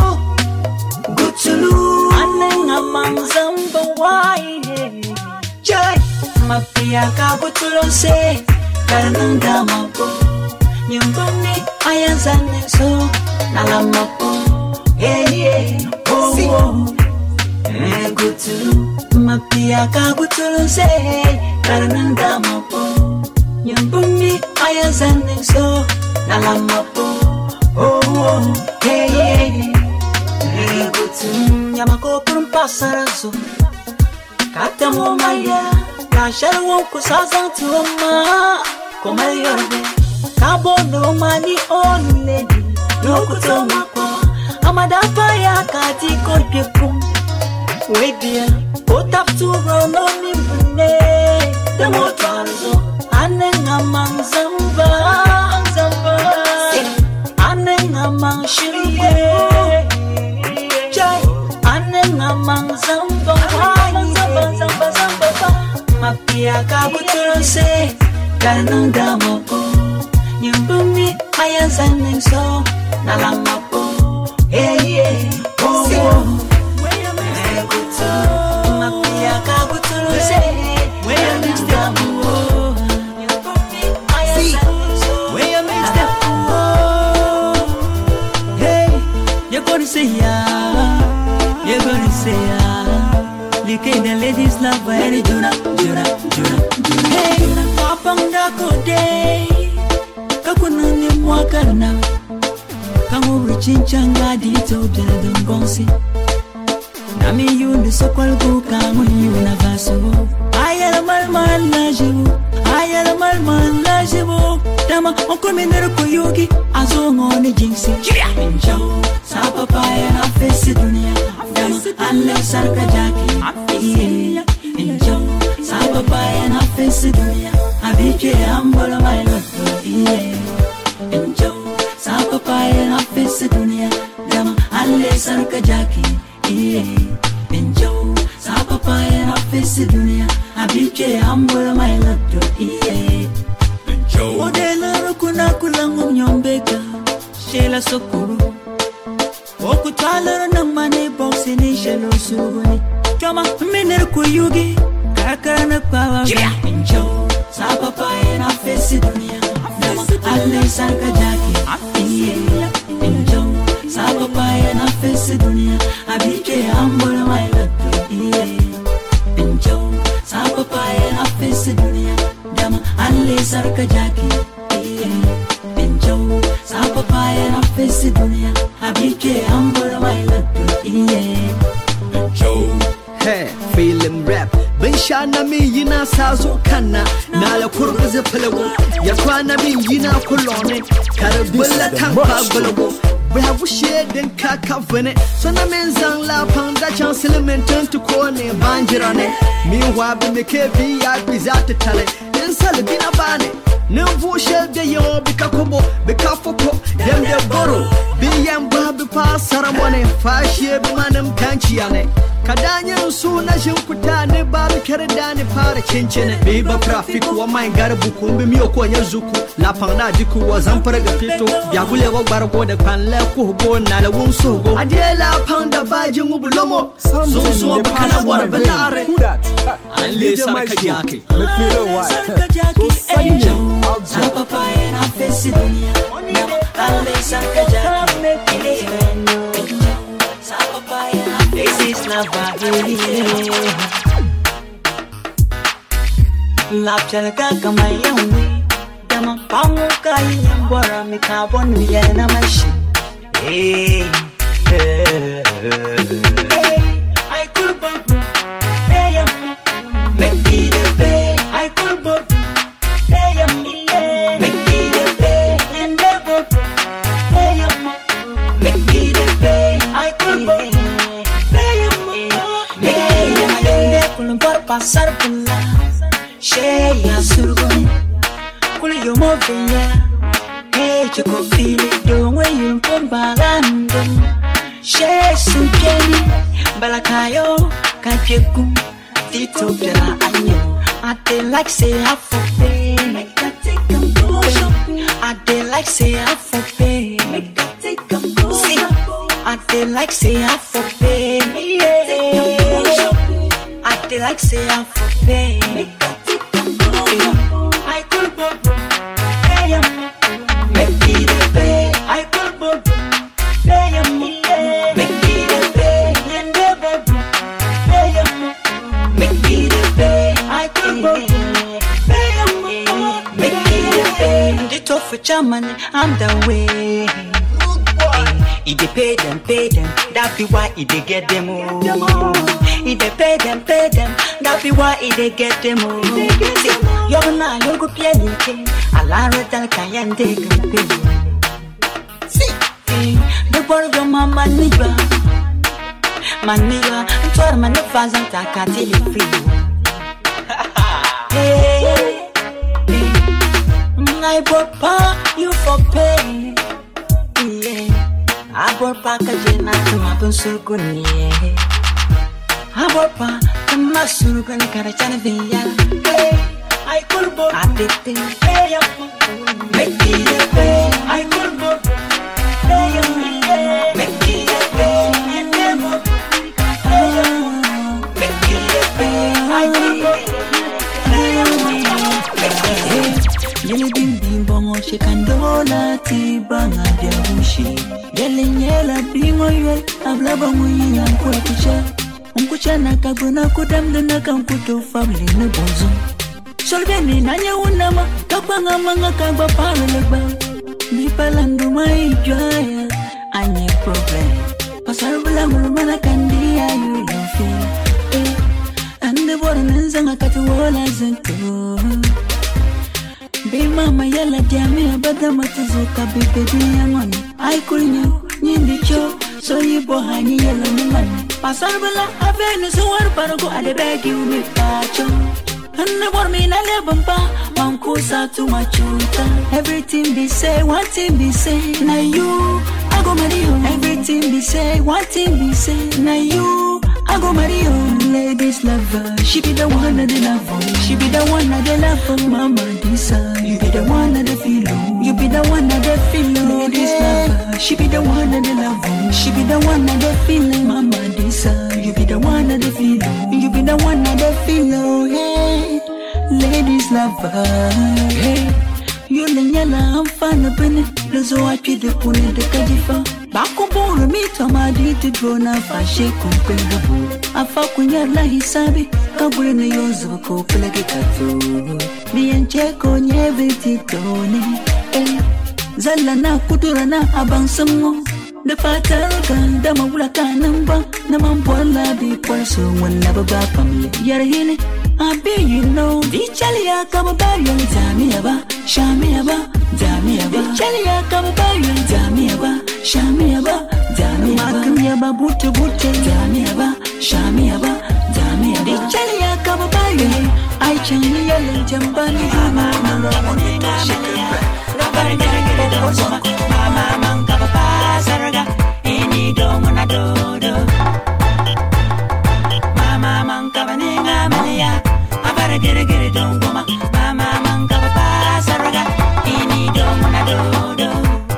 gutulu anenga manzamba wai jai mapia ka gutulu se kananda mako nyumbani ayanzane so nalamapo hey hey oh oh hey gutulu Mapia kabutulu say karananda mapo nyambumi ayazane so nalamapo oh oh hey hey hey gutum nyamako pun pasarazo kata mo maya la shalwo ko sazan tuma ko mayorbe kabo no mani on lady no kutoma ko amada ya kati ko pepum we dia put up to run on him, the motorzo, and among Zamba, Zamba, and among Shirley, Jai, and among Zamba, Zamba, Zamba, Zamba, Mapia Kabuto say, Kananda Moko, you boom me, I am sending so, Nalamapo, hey, hey, oh, oh. Say yeah, you're gonna say yeah. Look at the ladies love very juna, juna, juna, juna. Hey, kapang dako day, kakunani mwakana, kamu richinchanga dito bila dongonsi. Nami yuni sokwal kamu yuna vaso. Ayala mal mal lajibu, ayala mal mal lajibu. Dama onko minero koyogi, azongo ni jinsi. Injao. Sapa paya na face dunia, dama alle sarka jaki. Injo, sapa paya na face dunia, abike ambola my love. Injo, sapa paya na face dunia, dama alle sarka jaki. Injo, sapa paya na face dunia, abike ambola my love. Injo, modela rukuna kulangu nyombeka, shela sokuru. Oku talara na mane boxi ni shelo suguni. Choma miner kuyugi kakara na pawa. Injo sapa pae na face dunia. Dama alle sarka jaki. Injo sapa pae na face dunia. Abike ambola my love. Injo sapa dunia abike ambura mai latu iye Joe Hey, feeling rap Benshana mi yina sazo kana na la kurba ze palago ya kwana mi yina kolone karabula tanka balago we have share den ka kafane so na menzang la panda chance elementan to kone banjirane mi wa be me ke bi ya bizata tale en sal bina bane no voshe de yo bikakobo bikafopo dem de boro bi yamba bi pasara mone fashe bi manam kanchiane kadanyan suna shinkuta ne babu kerda ne fara cincine bi ba traffic wa mai garbu kumbi miyo ko yanzuku la panda diku wa zampara ga fito ya gule wa bargo da kanle ku go na la won sogo adela panda baji ngubulomo so so kana war balare alle sarka yake let me know why papa na face dunia alle sarka yake papa this is not valid. Lap chalaka kama yawe, dama pangu kai yambora mikabon yana mashi. Hey, hey, hey, I could bump, hey, make it a bay. I could bump, hey, make it a bay. And the bump, hey, make it a bay. I could bump. Pasar pula, sheya surgun, kuli yo movia, hey choko fili do when you come balando, she sukeni, balakayo, kajeku, tito bela anyo, I dey like say I for pay, make that take them go shopping, I dey like say I for pay, make that take them go see, I dey like say I for pay, yeah. They like say I'm for pay. I could go pay. Make it a pay. I could go pay. Make it a pay. And never pay. Make it a pay. I could go pay. Make it a pay. The tough for Germany, I'm the way. If they pay them, pay them, that be why if they get them all. If they pay them, pay them, that be why if they get them all. See, you're not, you're good pianity. A lot of that can take a pay. See, the word of my maniba, maniba, and toward my nefas and takati free. Hey, I bought pa, you for pay. Yeah. Abor pa kajena tumapun surguni. Abor pa kama surguni karachana viya. I kurbo adete. Make it a pay. I kurbo. Make it a pay. Make it a pay. I kurbo. Yele bim bim bongo shekandola tibanga vya ushi. Yele nyela bingo ywe abla bongo yinya kuekusha. Unkucha na kabuna kudamda na kankuto family na bozo. Solveni na nye unama kapanga manga kagba paralekba. Nipalandu maijwaya anye problem. Pasarubula mulumana kandia you don't feel. Eh, ande bora nenzanga katuola zento. Be mama yala jami abada matazuka bibi yangoni. I kurinyo nyindi cho so yibo hani yala nimani. Pasarbala avenu suwar parago adebegi umi pacho. Hanna bormi na lebamba mankusa tu machuta. Everything be say, one thing be say, na you I go marry you. Everything be say, one thing be say, na you I go marry you. Ladies lover, she be the one that they love. She be the one that they love. Mama Disa, you be the one that they feel. You be the one that they feel. Ladies lover, she be the one that they love. She be the one that they feel. Mama Disa, you be the one that they feel. You be the one that they feel. Hey, ladies lover, hey. You lenyala amfana bene, lozo wapi de pune de kadifa. Bako boro mita maditi drona fashe kumpenda bu. Afa kunyala hisabi, kabule na yozo wako pelage kato. Miencheko nyeve titone, eh. Zala na kudura na abang samo. da fatar kan da mawula kanan ba na man bola bi porso wanda ba ba family yar hine abi you know di chaliya ka ba ba yo jamiya ba shamiya ba jamiya ba chaliya ka ba ba yo jamiya ba shamiya ba jamiya ba kan ya ba butte butte jamiya ba shamiya ba jamiya ba di chaliya ka ba ba yo ai chan ya le jambani mama mama ni shamiya ba ba ni ga da mama mama ka ba ba sarga ini do mona do do mama man ka ba ni ga mania abara gere gere do goma mama man ka ba ba sarga ini do mona do do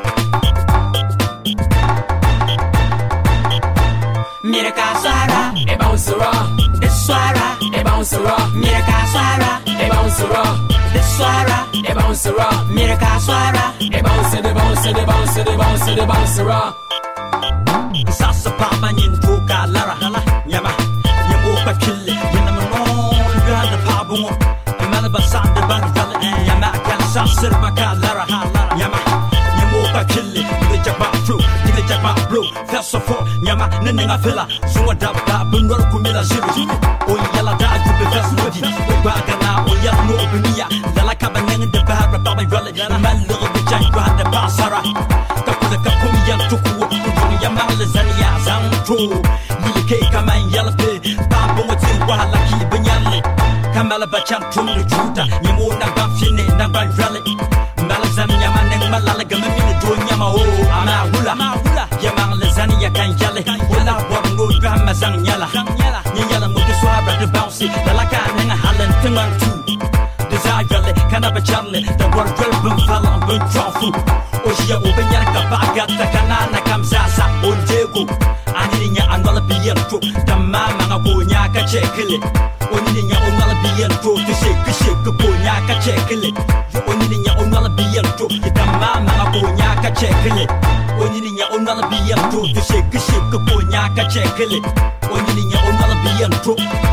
mira ka sara e bounsera de swara e bounsera mira ka sara e bounsera de swara e bounsera mira ka sara e bounce de bounce de bounce de bounce de bounsera sasa papa nyin tuka lara hala nyama nyamu pa kille yana mano ga da pabu mala basan de ban gal nyama kan sasa baka lara hala nyama nyamu pa kille de jaba flu de jaba blue first of all nyama nenga fela suwa da da bunwar kumila shibi o yala da ku be first lodi o ba gana o ya no obniya dala ka banen de bahara baba gal mal lo de jan ko hada basara ka kula ka kum yan tuku ya mal zania zan tro ni ke kama yala pe ba bo ti wala ki banyalle kamala ba chan tum de juta ni mo na ba fine na ba rale mal zania man malala ga mi ni do nyama o ama hula ya mal zania kan yale wala bo ngo ga ma zan yala ni yala mo de swabra de bounce da la ka na halan tingan tu desire kana ba charle da war bun fala bun trofu o ya o benya ka ba ga ta kana na kam sasa on jego aninya anwala biyan tro da mama nga ko nya ka chekele oninya onwala biyan tro to shake shake ko nya ka chekele oninya onwala biyan tro da mama nga ko nya ka chekele oninya onwala biyan tro to shake shake ko nya ka chekele oninya onwala biyan tro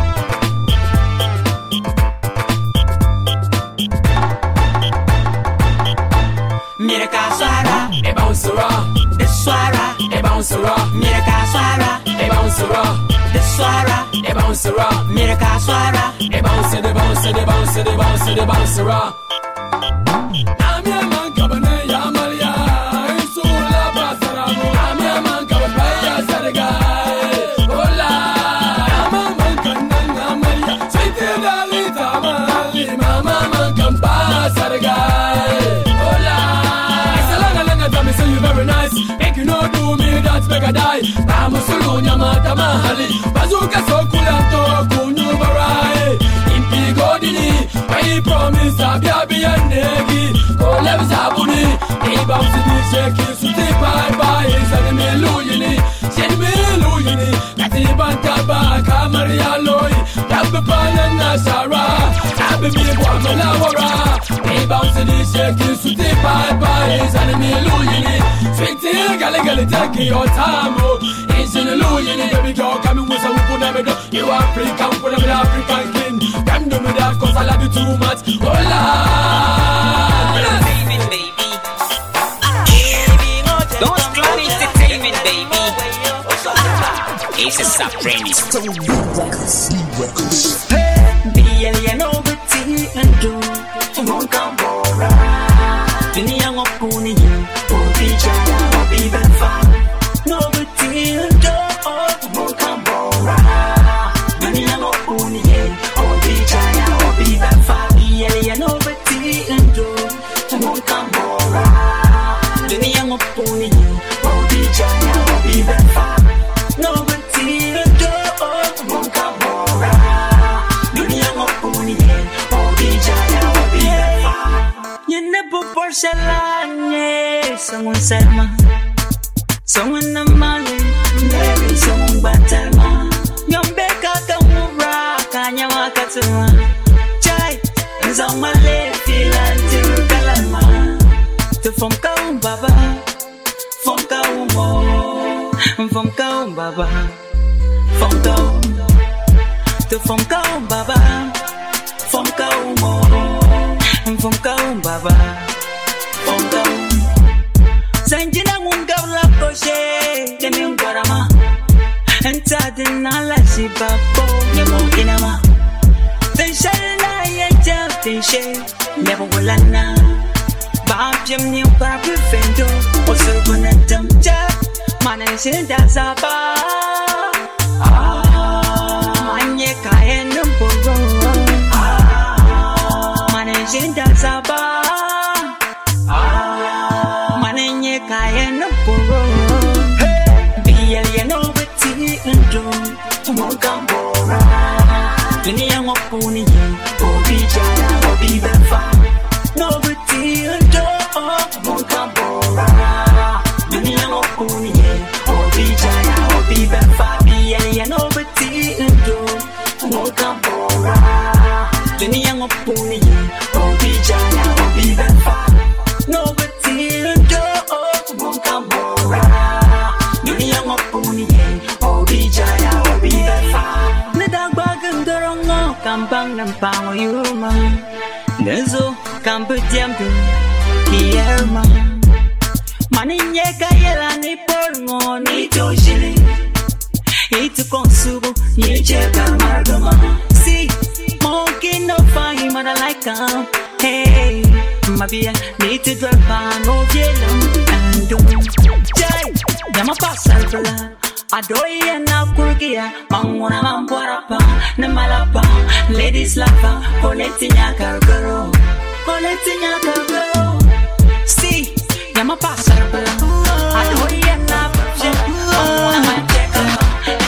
mira ka swara e bounsera de swara e bounsera mira ka swara e bounsera de swara e bounsera mira ka swara e bounce de bounce de bounce de bounce de bounsera amia man kabane ya maria insula basara amia man kabane ya sarga hola mama man kanan maria sweet dalita mali mama man kan basarga say you very nice, make you no do me that make I die. I'm a solo nyamata mahali, bazooka so cool and talk kunyu barai. Impi godini, I promise I'll be happy and negi. Go level sabuni, hey bounce the shaky, so take bye bye. Send me luyini, send me luyini. Kati bantaba kamaria loy, dabbe palan nasara, dabbe mi kwamala wara. Hey bounce the shaky, so take bye bye. Send me luyini. Sweet gale gale take your time, oh. It's in the luyini, baby girl, coming with some good name. You African, put them African king. Can't do me that, cause I love you too much. Hola, baby. Don't plan entertainment, baby. It's a surprise. Be alien over tea and do. Won't come over. Dunia ngopuni, obi jaya, obi benfa. No good tea and do. Won't come over. Dunia ngopuni, obi jaya, obi benfa. Be alien over tea and do. Won't come over. Dunia ngopuni, obi jaya, obi benfa. No good tea and do. Won't come over. Dunia ngopuni, obi jaya, obi benfa. Yenebo porcelane, someone selma, someone namale, baby, someone batalma. Yombeka kamura, kanya wakatuma. Chai, nzamale filanti kalama. To from kaum baba, from kaum mo, from kaum baba, from kaum. To from kaum baba, from kaum mo. From kaum baba, from kaum. Sanjina munga la koshe. Zadin ala si babo Yamo inama Tenshala ya jam tenshe Never walana Bapjam ni papu fendo Oso kunatam ja Maneshin da zaba Manye kaya numboro Maneshin da zaba Manenye kaya numboro Biyal ya no beti ndo Mokambora Kini yang opuni Obi jaya obi befa No beti ndo Mokambora Kini yang opuni Obi jaya obi befa Biyal ya no beti ndo Mokambora Kini yang opuni Obi jaya obi befa No beti ndo Mokambora Kini yang opuni Obi jaya obi befa Nedagbagan dorongo Kampang nampang yuma Nezo kamputiamdu Kierma Maninye kayela ni porngo Ni toshili Itu konsubo Ni cheka margama Si Monkey no fine madalaika Hey Mabia Need to drive on Ovielum And don't Jai Yama pasal pala Adoya na kurgia Manguna mamborapa Namalapa Ladies lapa Koleti nyaka girl Koleti nyaka girl Si Yama pasal pala Adoya na kurgia Manguna mamborapa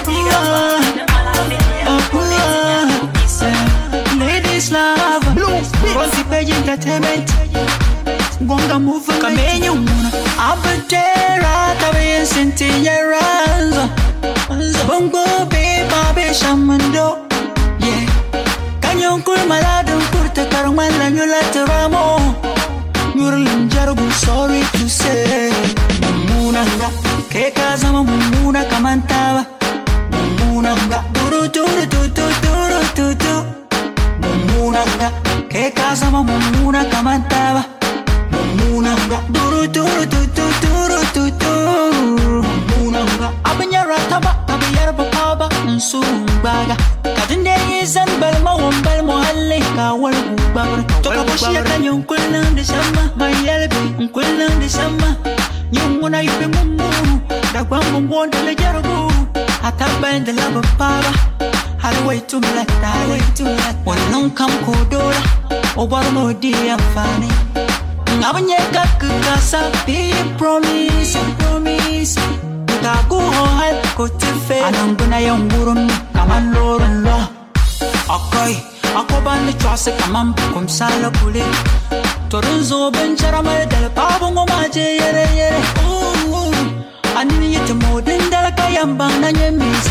Ladies love Konti page entertainment Gonga move kamenye umuna Abadera tabe senti yeranzo Bongo be babe shamando Yeah Kanyon kul maladun kurte karong malanyo lateramo Nyurlin jarubu sorry to say Mumuna nga Keka zama mumuna kamantaba Mumuna nga Duru duru duru duru duru duru Mumuna nga Keka zama mumuna kamantaba Mumuna nga Duru duru duru duru duru duru Mumuna nga Abanyara taba Abanyara papaba Nsumbaga Kadinde yizan balma wambal muhalle Kawal gubar Toka bushia kanyon kulang de sama Mayalbi Nkulang de sama Yung muna yupi mumu Dagbang bumbonda le jarubu Hatabayin de la papaba Halway to me like that Walong kam kodora Obar mo di afani Ngabanye kakasa Be promise Promise Gagu hohal Kotife Anong guna yung burun Kaman loron lo Akoy Ako ba ni Chwase kaman Kum sala kuli Torun zo benchara Dal pabong umaje yere yere Anini yete modin Dal kayambang na nyemisi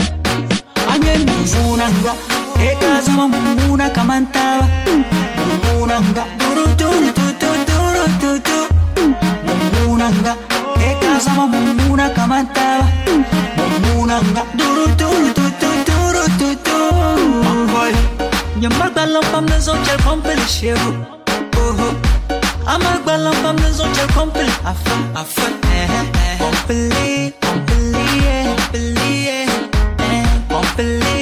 Mumuna nga Eka zama mumuna kamantaba Mumuna nga Duru duru duru duru duru Mumuna nga Eka zama mumuna kamantaba Mumuna nga Duru duru duru duru duru Mamboy Yamar balong pam na zonjel kompel sheru Oh Amar balong pam na zonjel kompel Afa afa eh eh Kompeli kompeli eh Kompeli eh Kompeli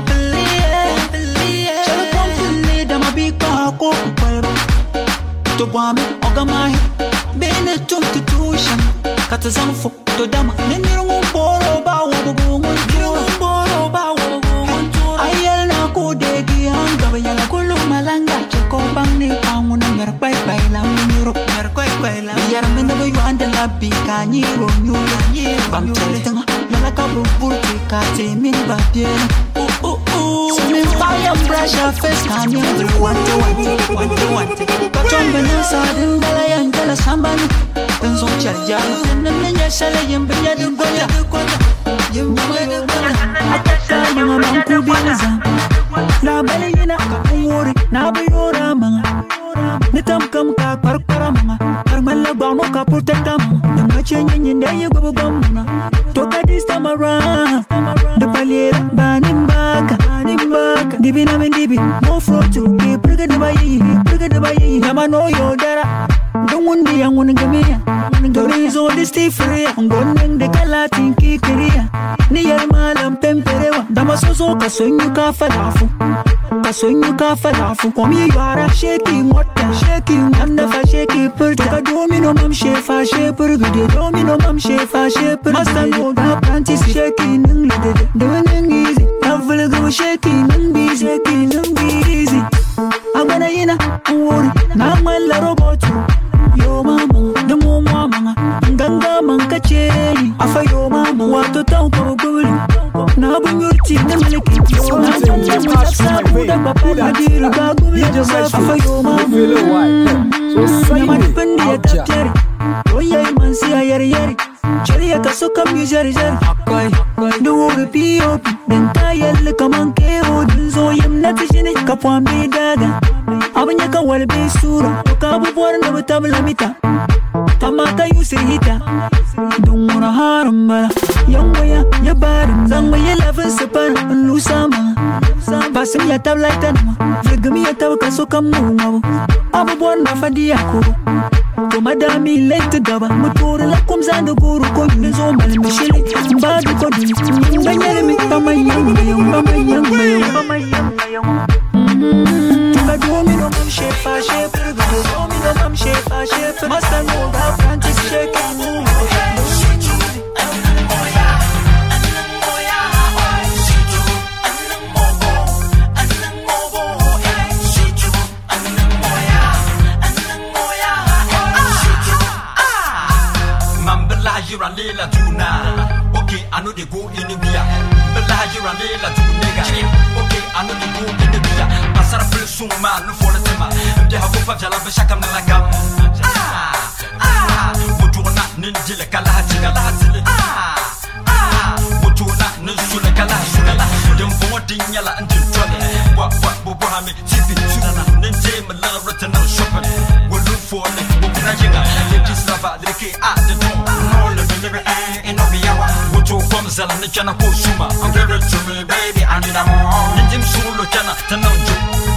Ko kwero to bwame ogamahe bene tumti tushan kata zanfo to dama neniro boro ba wo go ngiro boro ba wo go ayel na ko degi hanga bayala kullu malanga cheko bangni panguna mer pai pai la ngiro mer pai pai la yar men do yo ande la bi ka nyiro nyula bam tele tanga mala ka burti ka te min ba bien oh oh oh swimming fire brush your face can you want to want to want to want to kachombe na sadin dala yan dala sambani tenzo charja nanya shala yembenya dukwata yembenya dukwata mama manku binaza na bali ina ka wori na bayora manga nitam kam ka parkara manga parmala bawo ka protecta manga chenye nyinde yego bamuna to ka this time around the palera banimbaga banimbaga dibina mendibi mo frotu ke prega de bayi prega de bayi nama no yodara dongundi yangun gamia Torizo di stifria ngoneng de kala tinki kiria ni yar malam sozo ka sonyu ka falafu ka sonyu ka falafu komi yara shaking what shaking and never shaking per ka domino mam shefa sheper gede domino mam shefa sheper masta no da panties shaking ngle doing easy avul go shaking and be shaking and be easy I'm gonna yina worry na mala robot yo mama da mo mama ganga man kace afa yo mama wato tan ko gulu na bunyurti na malaki na tanda masa da papa da diru ga gulu afa yo mama so sai ma dipende ya tatare oya man si ayar yar chariya ka soka mi jari jari akai do we pio den tayel kaman ke odin zo yim na tishine ka pwambi daga abanya ka walbe sura ka bubuwar da mutabla mita tamaka yusirita don wani harin bala yan waya ya bari zan waya lafin sifar lusama basim ya tablata nama zirgami ya tabaka so kan mu mabu abubuwan na fadiya ko to madami late gaba mutura la kom zanda guru ko yin zo malin shiri ba da ko dun banyar mi bamayan bayan bamayan bayan bamayan bayan tuka domino mam shefa shefa domino mam shefa shefa masta no ga francis shaking Ranela tuna, okay, I know they go in the beer. Belaji Ranela to nigga, okay, I know they go in the beer. Pasar Suma, no for the tema. They have a jala bashakam like ah, ah, what you not ninja Kalahaji Kalahazili, ah, ah, what you not Nusula Kalahula, them voting yalla and trouble. What, what, Bobohami, Tipi, Tuna, Ninja, Malala, written on shopping. We'll look for it, we'll just love the key at the door. Zala ni chana kusuma, I'm very to me, baby, I need a more. Ninjim sulu chana, tanonju.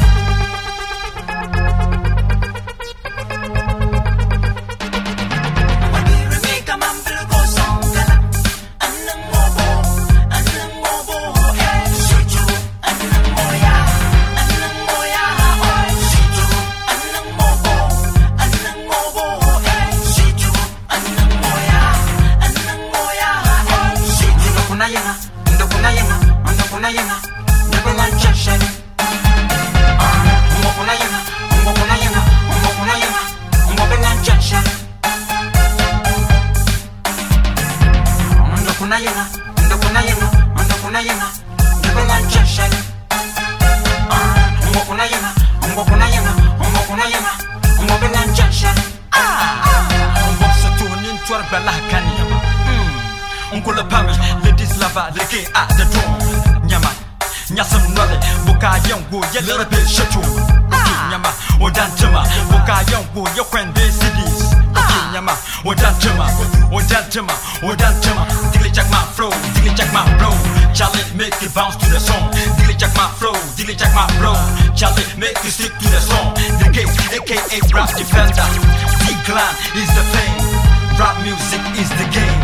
Ladies lava, they get at the door. Nyama, nyasam nole, boka yangu, ya little bit shatu. Nyama, odanjama, boka yangu, ya kwende cities. Nyama, odanjama, odanjama, odanjama. Dilly jack my flow, dilly jack my flow. Charlie, make it bounce to the song. Dilly jack my flow, dilly jack my flow. Charlie, make it stick to the song. The gate, aka rap defender. D-Clan is the fame. Rap music is the game.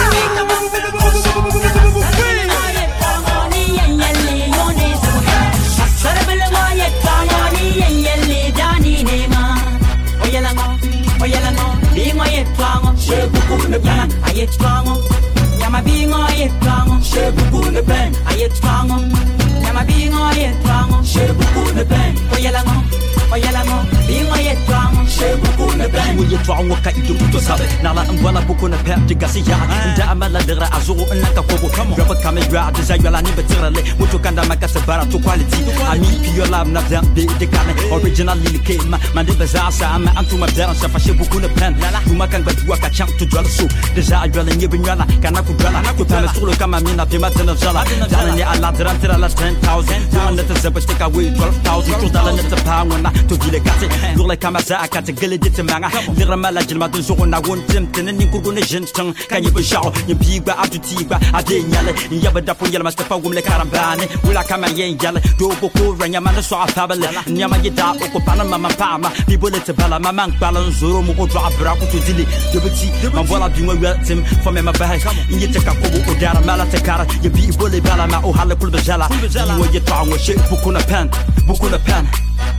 Yama being all yet wrong, share buku the pen. I yet strong, Yama being all yet wrong, share buku the pen. Oyalango, Oyalango, being all yet wrong, share buku the pen. We yet wrong, what you do to Sabe, Nala and Walla Buku and Pep de Garcia, and Damala de Azo and Nakapo, Robert Camera, Desire Liberally, which you can make us a bar to quality. I need your love, not them, the Kame, originally came, Mandibazasa, I'm to my dance, a Buku the pen, you makan but work a chunk to draw so. Desire and Yibinana, Kanaku. Kutana solo kama mina pima tena zala Dana ni ala drantira la ten thousand Dana neta zeba stick away twelve thousand Kutala neta pangwana to vile gate lurle kamaza akate gele dit manga lira mala jilma dun so na won tim tin ni kurgo ne jintang kan yi bishao ni biba atutiba ade nyale yaba da pon yalma stepa gumle karambane wala kama yen yale do boko ranya man so afabale nyama yida ko pana mama pama bibole te bala mama ngbalon zoro mo ko dra bra ko to dili de beti man vola bi mo wetim for me ma bahay yete ka ko o dara mala te kara ye bi bole bala ma o hala kul bejala wo ye tawo she buku na pen buku na pen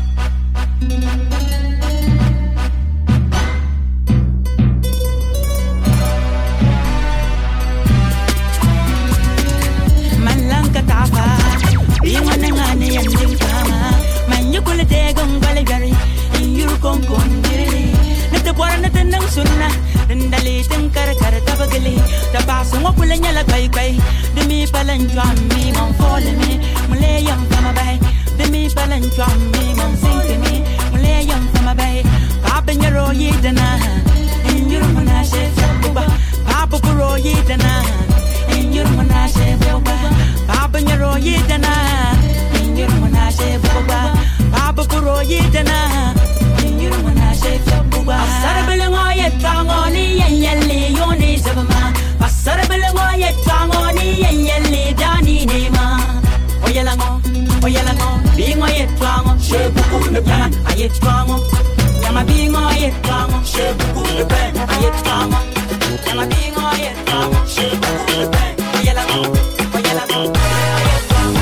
Malanka tapa biwa nangane yanding kama manyukule de gongale gari yuru kon kon diri nete bora nete nang sunna ndali tenkar kar tabagli tabasu ngopule nyala kai kai demi palan jwami mon fole mi mule yam kama bai demi palan jwami mon sink mi mule yam kama bai papa nyaro yidana yuru manashe sabuba papa kuro yidana yuru manashe boba papa nyaro yidana yuru manashe boba papa kuro yidana yuru manashe sabuba sarabele ngoye tangoni yelle yoni sabama sarabele ngoye tangoni yelle dani nema oyelango oyelango bingo yetwango shebuku ne ban ayetwango yama bingo yetwango shebuku ne ban ayetwango yama bingo yetwango shebuku ne ban oyelango oyelango ayetwango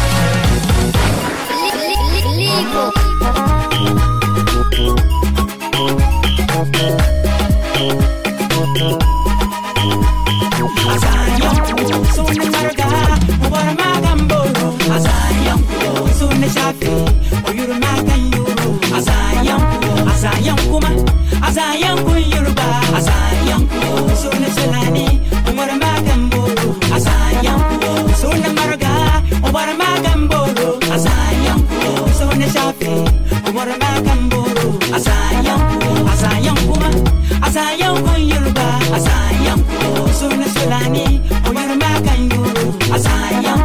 lipo Azayam sunne marga obara magamboro Azayam sunne shafi oyuru maganyuru Azayam Azayam kuma Azayam kuyoruba Azayam sunne selani obara magamboro Azayam sunne marga obara magamboro Azayam sunne shafi obara magamboro Azayam Azayam kuma Azayam kuyoruba Azayam sunne selani oyuru maganyuru Azayam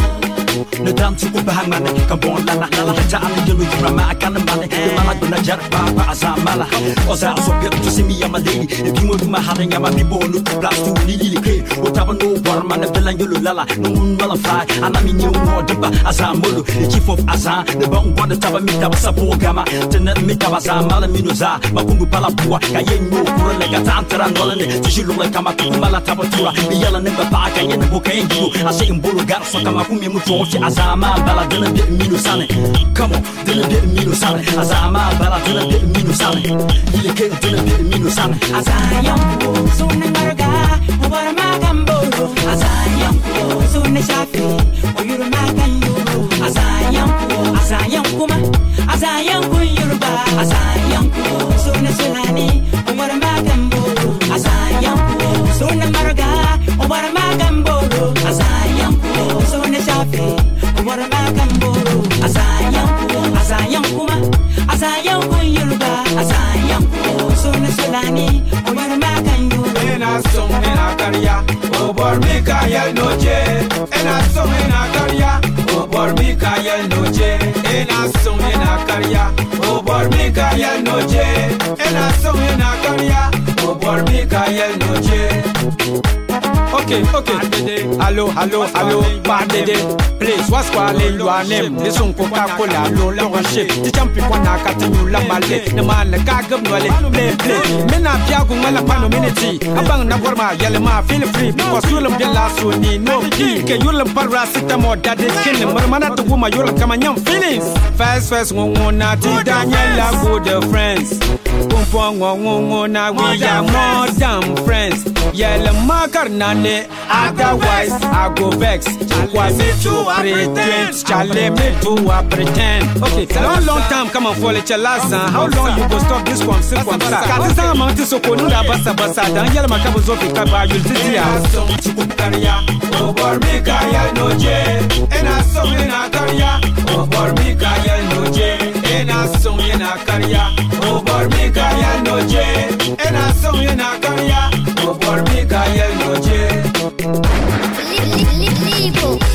ne dam tu ko bahang mane ka bon la la la ta am de lu jura ma kan mane de mala guna jar ba ba azamala o za so bi to simi ya ma lady e bi mo ma hada nya ma bi bonu blast tu ni li ke o ta no war man de la yulu la la no mun wala fly ana mi nyu mo de ba azamulu e chief of azan de ba ngwa de ta ba mi ta ba sa po gama de na mi ta ba azamala mi no za ma kungu pala bua ka yen no kuro le ga tantara no le ti shilu le kama ku mala ta ba tura bi yala ne ba ba ka yen bo ka yen ju ase imbulu gar so kama ku mi mu to Azama bala dana de minu sane come on dana de minu sane Azama bala dana de minu sane ile ke dana de minu sane Azayam sunne marga obara magamboro Azayam sunne shafi oyuru maganyuru Azayam Azayam kuma Azayam kuyoruba Azayam sunne selani obara magamboro Azayam sunne marga obara magamboro Azayam sunne shafi obara magamboro Azayam Azayam kuma Azayam kuyoruba Azayam sunne selani obara maganyuru Ena song ena karya obor Mikael noje ena song ena karya obor Mikael noje ena song ena karya obor Mikael noje ena song ena karya obor Mikael noje Okay, okay. Hello, hello, hello. Badede. Please, what's calling your name? This song Coca-Cola, low long ship. The champion wanna cut you la male. The man the gagum wale. Play, play. Mena piago mala pano minute. Abang na warma yelema feel free because you'll be last one no key. Can you'll paracetamol that is killing. Marmana to woman you'll come and young feelings. Fast, fast, one na to Daniela good friends. Pum pum na we are more than friends. Yellow marker nane. Otherwise I go vex. Why me to pretend? Chale me to pretend. Okay, long long time come on for the chalasa. How long you go stop this one? Sit one side. Kaza amanti soko nula basa basa. Daniel makabo zofi kaba yultizia. Song chukukaria. Obor Mikael noje. Ena song ena karia. Obor Mikael noje. Ena song ena karia. Obor Mikael noje. Ena song ena karia. Obor Mikael noje.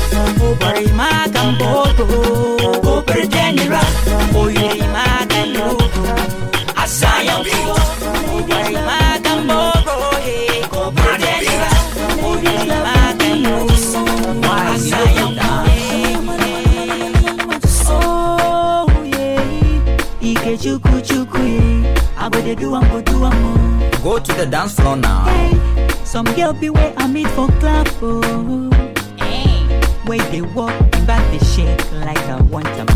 Obari magamboro, obari general, oyuri magano, dey do am, go do am. Go to the dance floor now. Hey, some girl be where I meet for club, oh. Hey, where they walk and back they shake like I want them.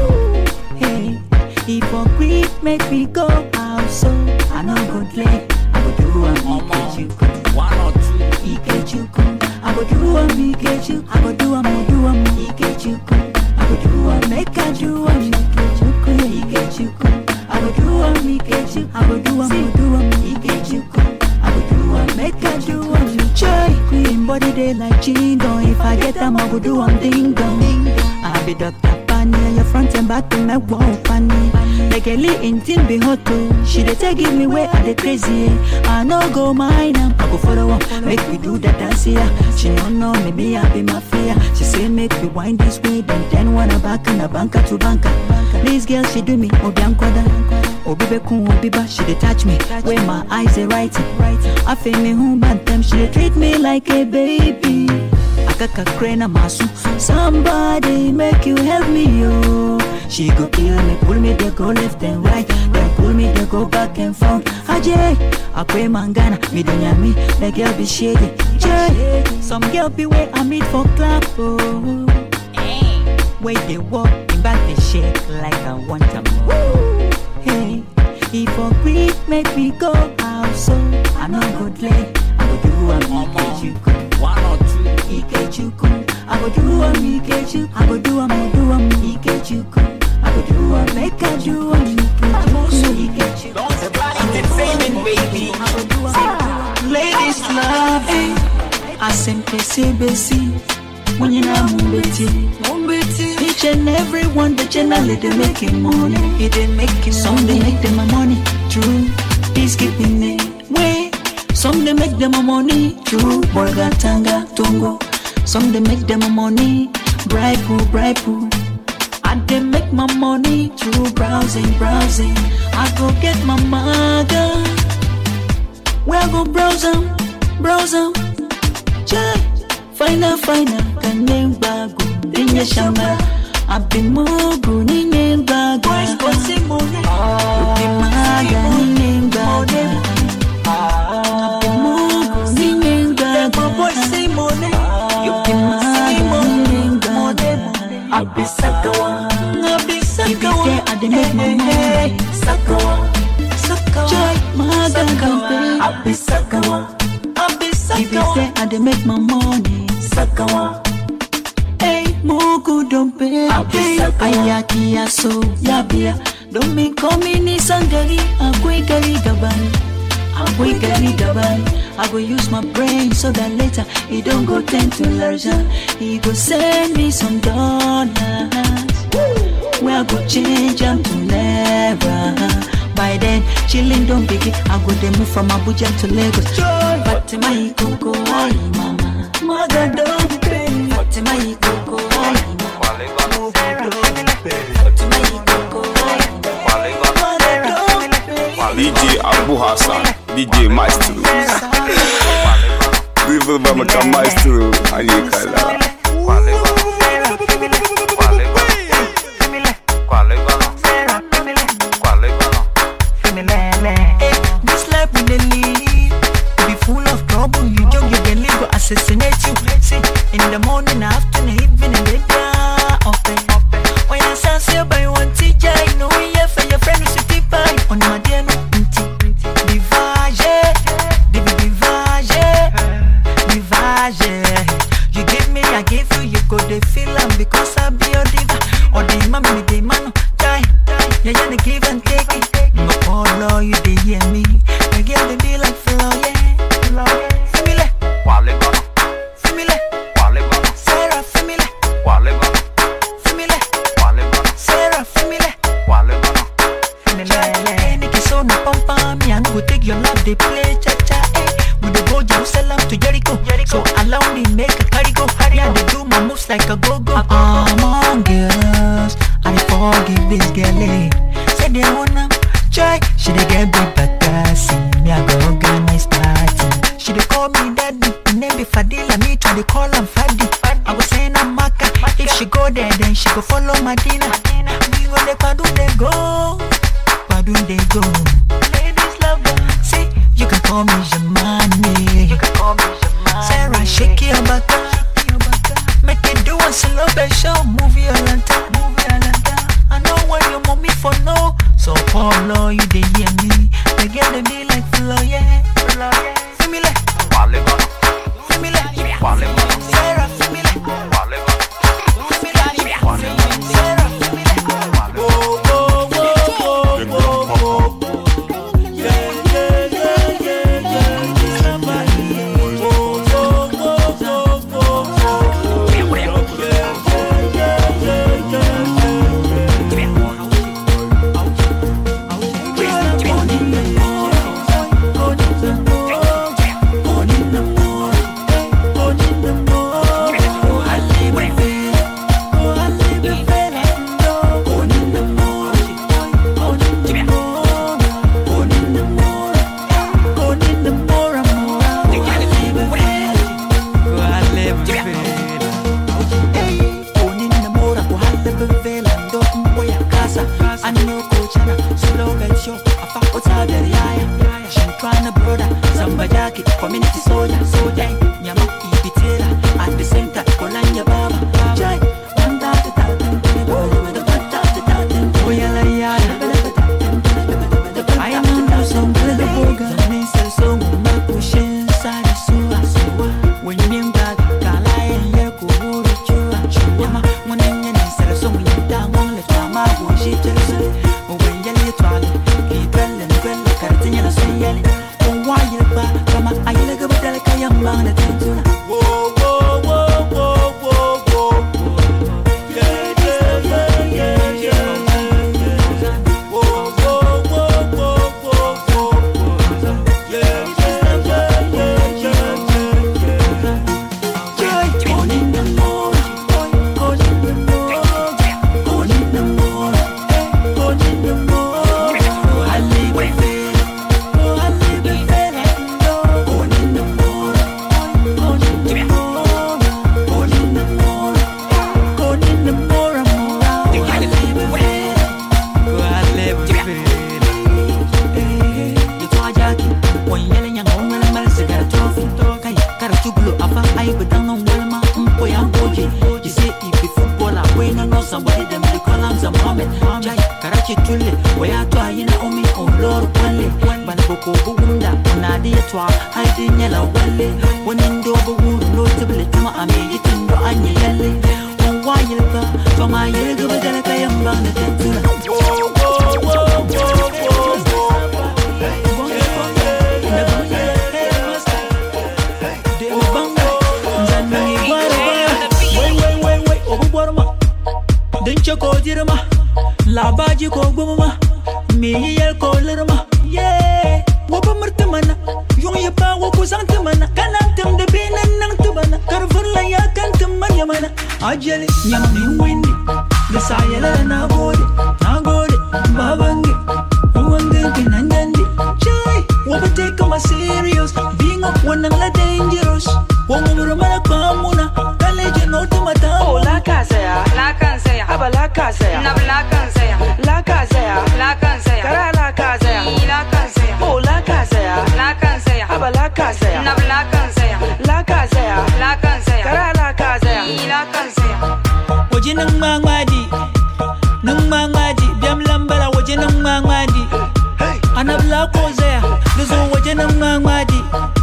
Hey, if for grief make me go out, so I know good late. I go do am, get you one or two. He get you come. I go do am, he get you. I go do am, I do am, he get you come. I go do am, make I do am, he get you come. He get you come. I go do am, he get you. I go do am, I do am, he get you come. I go do am, make I do am. Joy, queen body day like jingo. If I get them, I go do am ding dong. I be Doctor Pani, your front and back to my wall Pani. Like a little intin be hot too. She dey take give me where I dey crazy. I no go mind am, I go follow her. Make we do that dance here. She no know me, me I be mafia. She say make we wind this way, then then wanna back in a banker to banker. This girl she do me, obi ankoda. Obi be kun, obi ba, she dey touch me. Where my eyes they writing. I feel me who bad them, she dey treat me like a baby. Akaka krena masu. Somebody make you help me, yo. She go kill me, pull me, they go left and right. Then pull me, they go back and front. Ajay, akwe mangana, me dunya me, the girl be shady. Jay, some girl be where I meet for club, oh. Where they walk, in back they shake like I want them. Hey, if for grief make me go out, so I know good lay. I go do am, he get you come. One or two. He get you come. I go do am, he get you. I go do am, I do am, he get you come. I go do am, make I do am, he get you come. He get you. Don't surprise entertainment, baby. I go do am. Ladies love, hey. I simply say, busy. When you know Mumbeti, Mumbeti, each and every one, the generally they making money. It they making some they make them a money. True, peace keeping me way. Some they make them a money. True, Borga Tanga Tongo. Some they make them a money. Bribe who, bribe who. And they make my money. True, browsing, browsing. I go get my maga. Where I go browse them, browse them. Jai. Fina fina kanyeng bago dinya shamba abi mugu ninyeng bago uti maga ninyeng bago abi mugu ninyeng bago uti maga ninyeng bago abi sakawa abi sakawa every day I dey make my money sakawa sakawa joy maga abi sakawa abi sakawa every day I dey make my money Sakawa, hey, mugu don't pay. Ayaki yaso yabia. Don't me call me ni sangari. Agui gari gabani, agui gari gabani. I go use my brain so that later he don't go tend to larger. He go send me some dollars. Where I go change them to never. By then, chilling don't begin. I go they move from Abuja to Lagos. Fatima Ikoko, ay mama. Mother don't pay. Fatima Ikoko, ay mama. Fatima Ikoko, ay mama. D J Abu Hassan, D J Maestro. River Bamaka Maestro, Anyikala. This life we dey live be full of trouble. You joke, you can live, go assassinate you. See, in the morning, afternoon, evening, and the day open. When I say by one teacher, you know we have for your friend who's a people on my dear no divage, divage, divage. You give me, I give you, you go the feel am because I be your diva. Or the mommy, the man, die, yeah, yeah, the give and take it. No, oh no, you dey hear me. The girl they be like flow, yeah, flow, yeah. Family, Wale gonna, family, wale gonna, Sarah, family, wale gonna, family, wale gonna, Sarah, family, wale gonna. family. Niki so na pampa, me and go take your love, they play cha cha, eh. We dey go Jerusalem to Jericho, so allow me make a carry go. Yeah, they do my moves like a go go. Among girls, I dey forgive this girl, eh. Say they wanna try, she dey get big better. See me, I go organize party. She dey call me daddy, my name be Fadila. Me too, they call am Fadi. I was saying I'm Maka. If she go there, then she go follow Madina. We go there, Padu they go, Padu they go. Ladies slow bed show, movie alanta, movie alanta. I know what your mommy for no. So Paulo, you dey hear me? They get the be like flow, yeah, flow, yeah. Feel me like, feel me like, Sarah, feel me like, feel me like, Sarah, feel me like. Whoa, whoa, whoa, whoa, whoa, whoa. Yeah, yeah, yeah, yeah, yeah. Somebody, whoa, whoa, whoa, whoa, whoa, whoa. Yeah, yeah, yeah, yeah, yeah. Community soldier, soldier, nyama ibitera at the same time, kolanya baba, jai, wanda the tatin, the tatin, oyala yala, I am under some good boga, Mister So, Makushin, Sari Sua, Sua, when you got Kalai, Yaku, Chua, Chua, when you said so many down on the Tama, she tells you, when you try, keep well and well, Cartina, so yelling. Why you back? Come on, I look at the like I am man at Tantuna. Whoa, whoa, whoa, whoa, whoa, whoa. Yeah, yeah, yeah, yeah, yeah. Whoa, whoa, whoa, whoa, whoa, whoa. Yeah, yeah, yeah, yeah, yeah, yeah. Going in the morning, going in the morning, going in the morning, going in the morning. I live with it. Somebody them they call him some Mohammed. Jai Karachi Tule, where I try in a omi or Lord Wale. Banaboko Bugunda, Nadia Twa, hiding yellow Wale. When in Dobo, notable Tuma, I made it in the Anya. Oh, why you ever from my year to the Galakayam Band? Whoa, whoa, whoa, whoa, whoa. Ko dirma labaji ko gumma me yel ko lirma yeah wo ba murtamana yon ya ba wo ku santamana kanantam de binan nan tubana karfur la ya kantam yamana ajali nyamni windi da sayala na gode na gode babangi wange binandandi chai wo ba take my serious being up one la dangerous wo murmana kamuna kaleje no tumata oh la casa ya la casa ya aba la casa ya nab la casa ya la casa ya la casa ya kara la casa ya la casa ya oh la casa ya la casa ya aba la casa ya nab la casa ya la casa ya la casa ya kara la casa ya la casa ya waje nan mangwadi nan mangwadi biam lambara waje nan mangwadi anab la cosa ya dazo waje nan mangwadi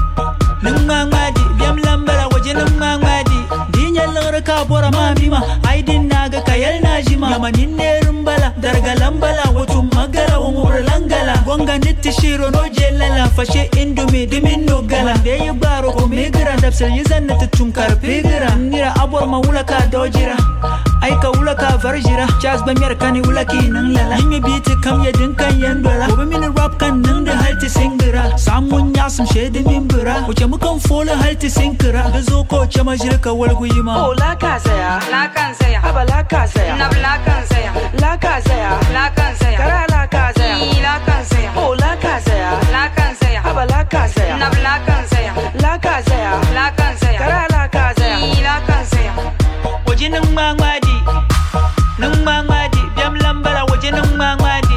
nan mangwadi biam lambara waje nan mangwadi dinya lora ka bora mamima aidin naga kayal najima yamanin ne rumbala darga lambala wato magara wa murlangala gonga nitti shiro no jelala fashe indomi dimin no gala be yi baro ko megira dapsel yizan na tunkar pegira nira abor ma wulaka dojira ai ka wulaka varjira chas ba mer kani wulaki nan lala yimi biti kam ya dinkan yandola gobe min rap kan nan da halti singira samun yasum shedi min bura wuce mukan fola halti sinkira da zo ko ce majirka walguyima oh la casa ya la casa ya aba la casa ya nab la casa ya la casa ya la casa ya kara la casa ya la casa ya oh la casa ya la casa ya aba la casa ya nab la casa ya la casa ya la casa ya kara la casa ya la casa ya waje nan mangwadi nan mangwadi biam lambara waje nan mangwadi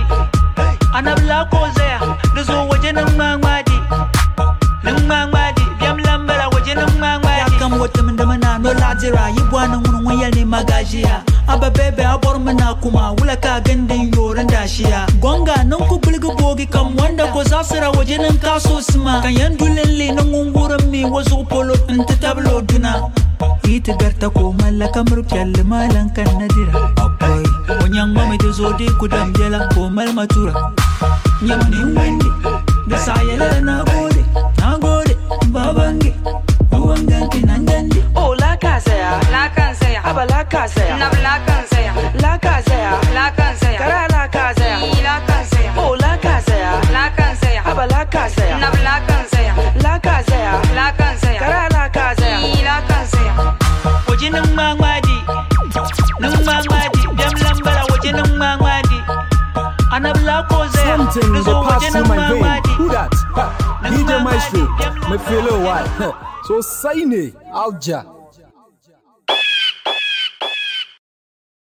anab la cosa ya da zo waje nan mangwadi nan mangwadi biam lambara waje nan mangwadi kam wata min da mana no ladira yi bwana mun wayal ne magajiya aba bebe abor mana kuma wula ka gandin yoran dashiya gonga nan ku bulgu bogi kam wanda ko zasira waje nan kaso sima kan yandulelle nan gunguran mi wasu polo inta tablo duna ita garta ko mallaka murkyal malan kan nadira akwai onyan mama to zo de ku damjela ko mal matura nyamni wende da sayela na gode na gode babange wanganki nangandi oh la kasaya la kansaya aba la kasaya na la kansaya la kasaya la kansaya kara la kasaya la kansaya oh la kasaya la kansaya aba la kasaya na la kansaya la kasaya la kansaya kara la kasaya la kansaya waje nan mamadi nan mamadi dem lambara waje nan mamadi anabla ko zaya something in the past in my vein. Who that? Ha, D J Maestro. Me feel a while. So say ne, Alja.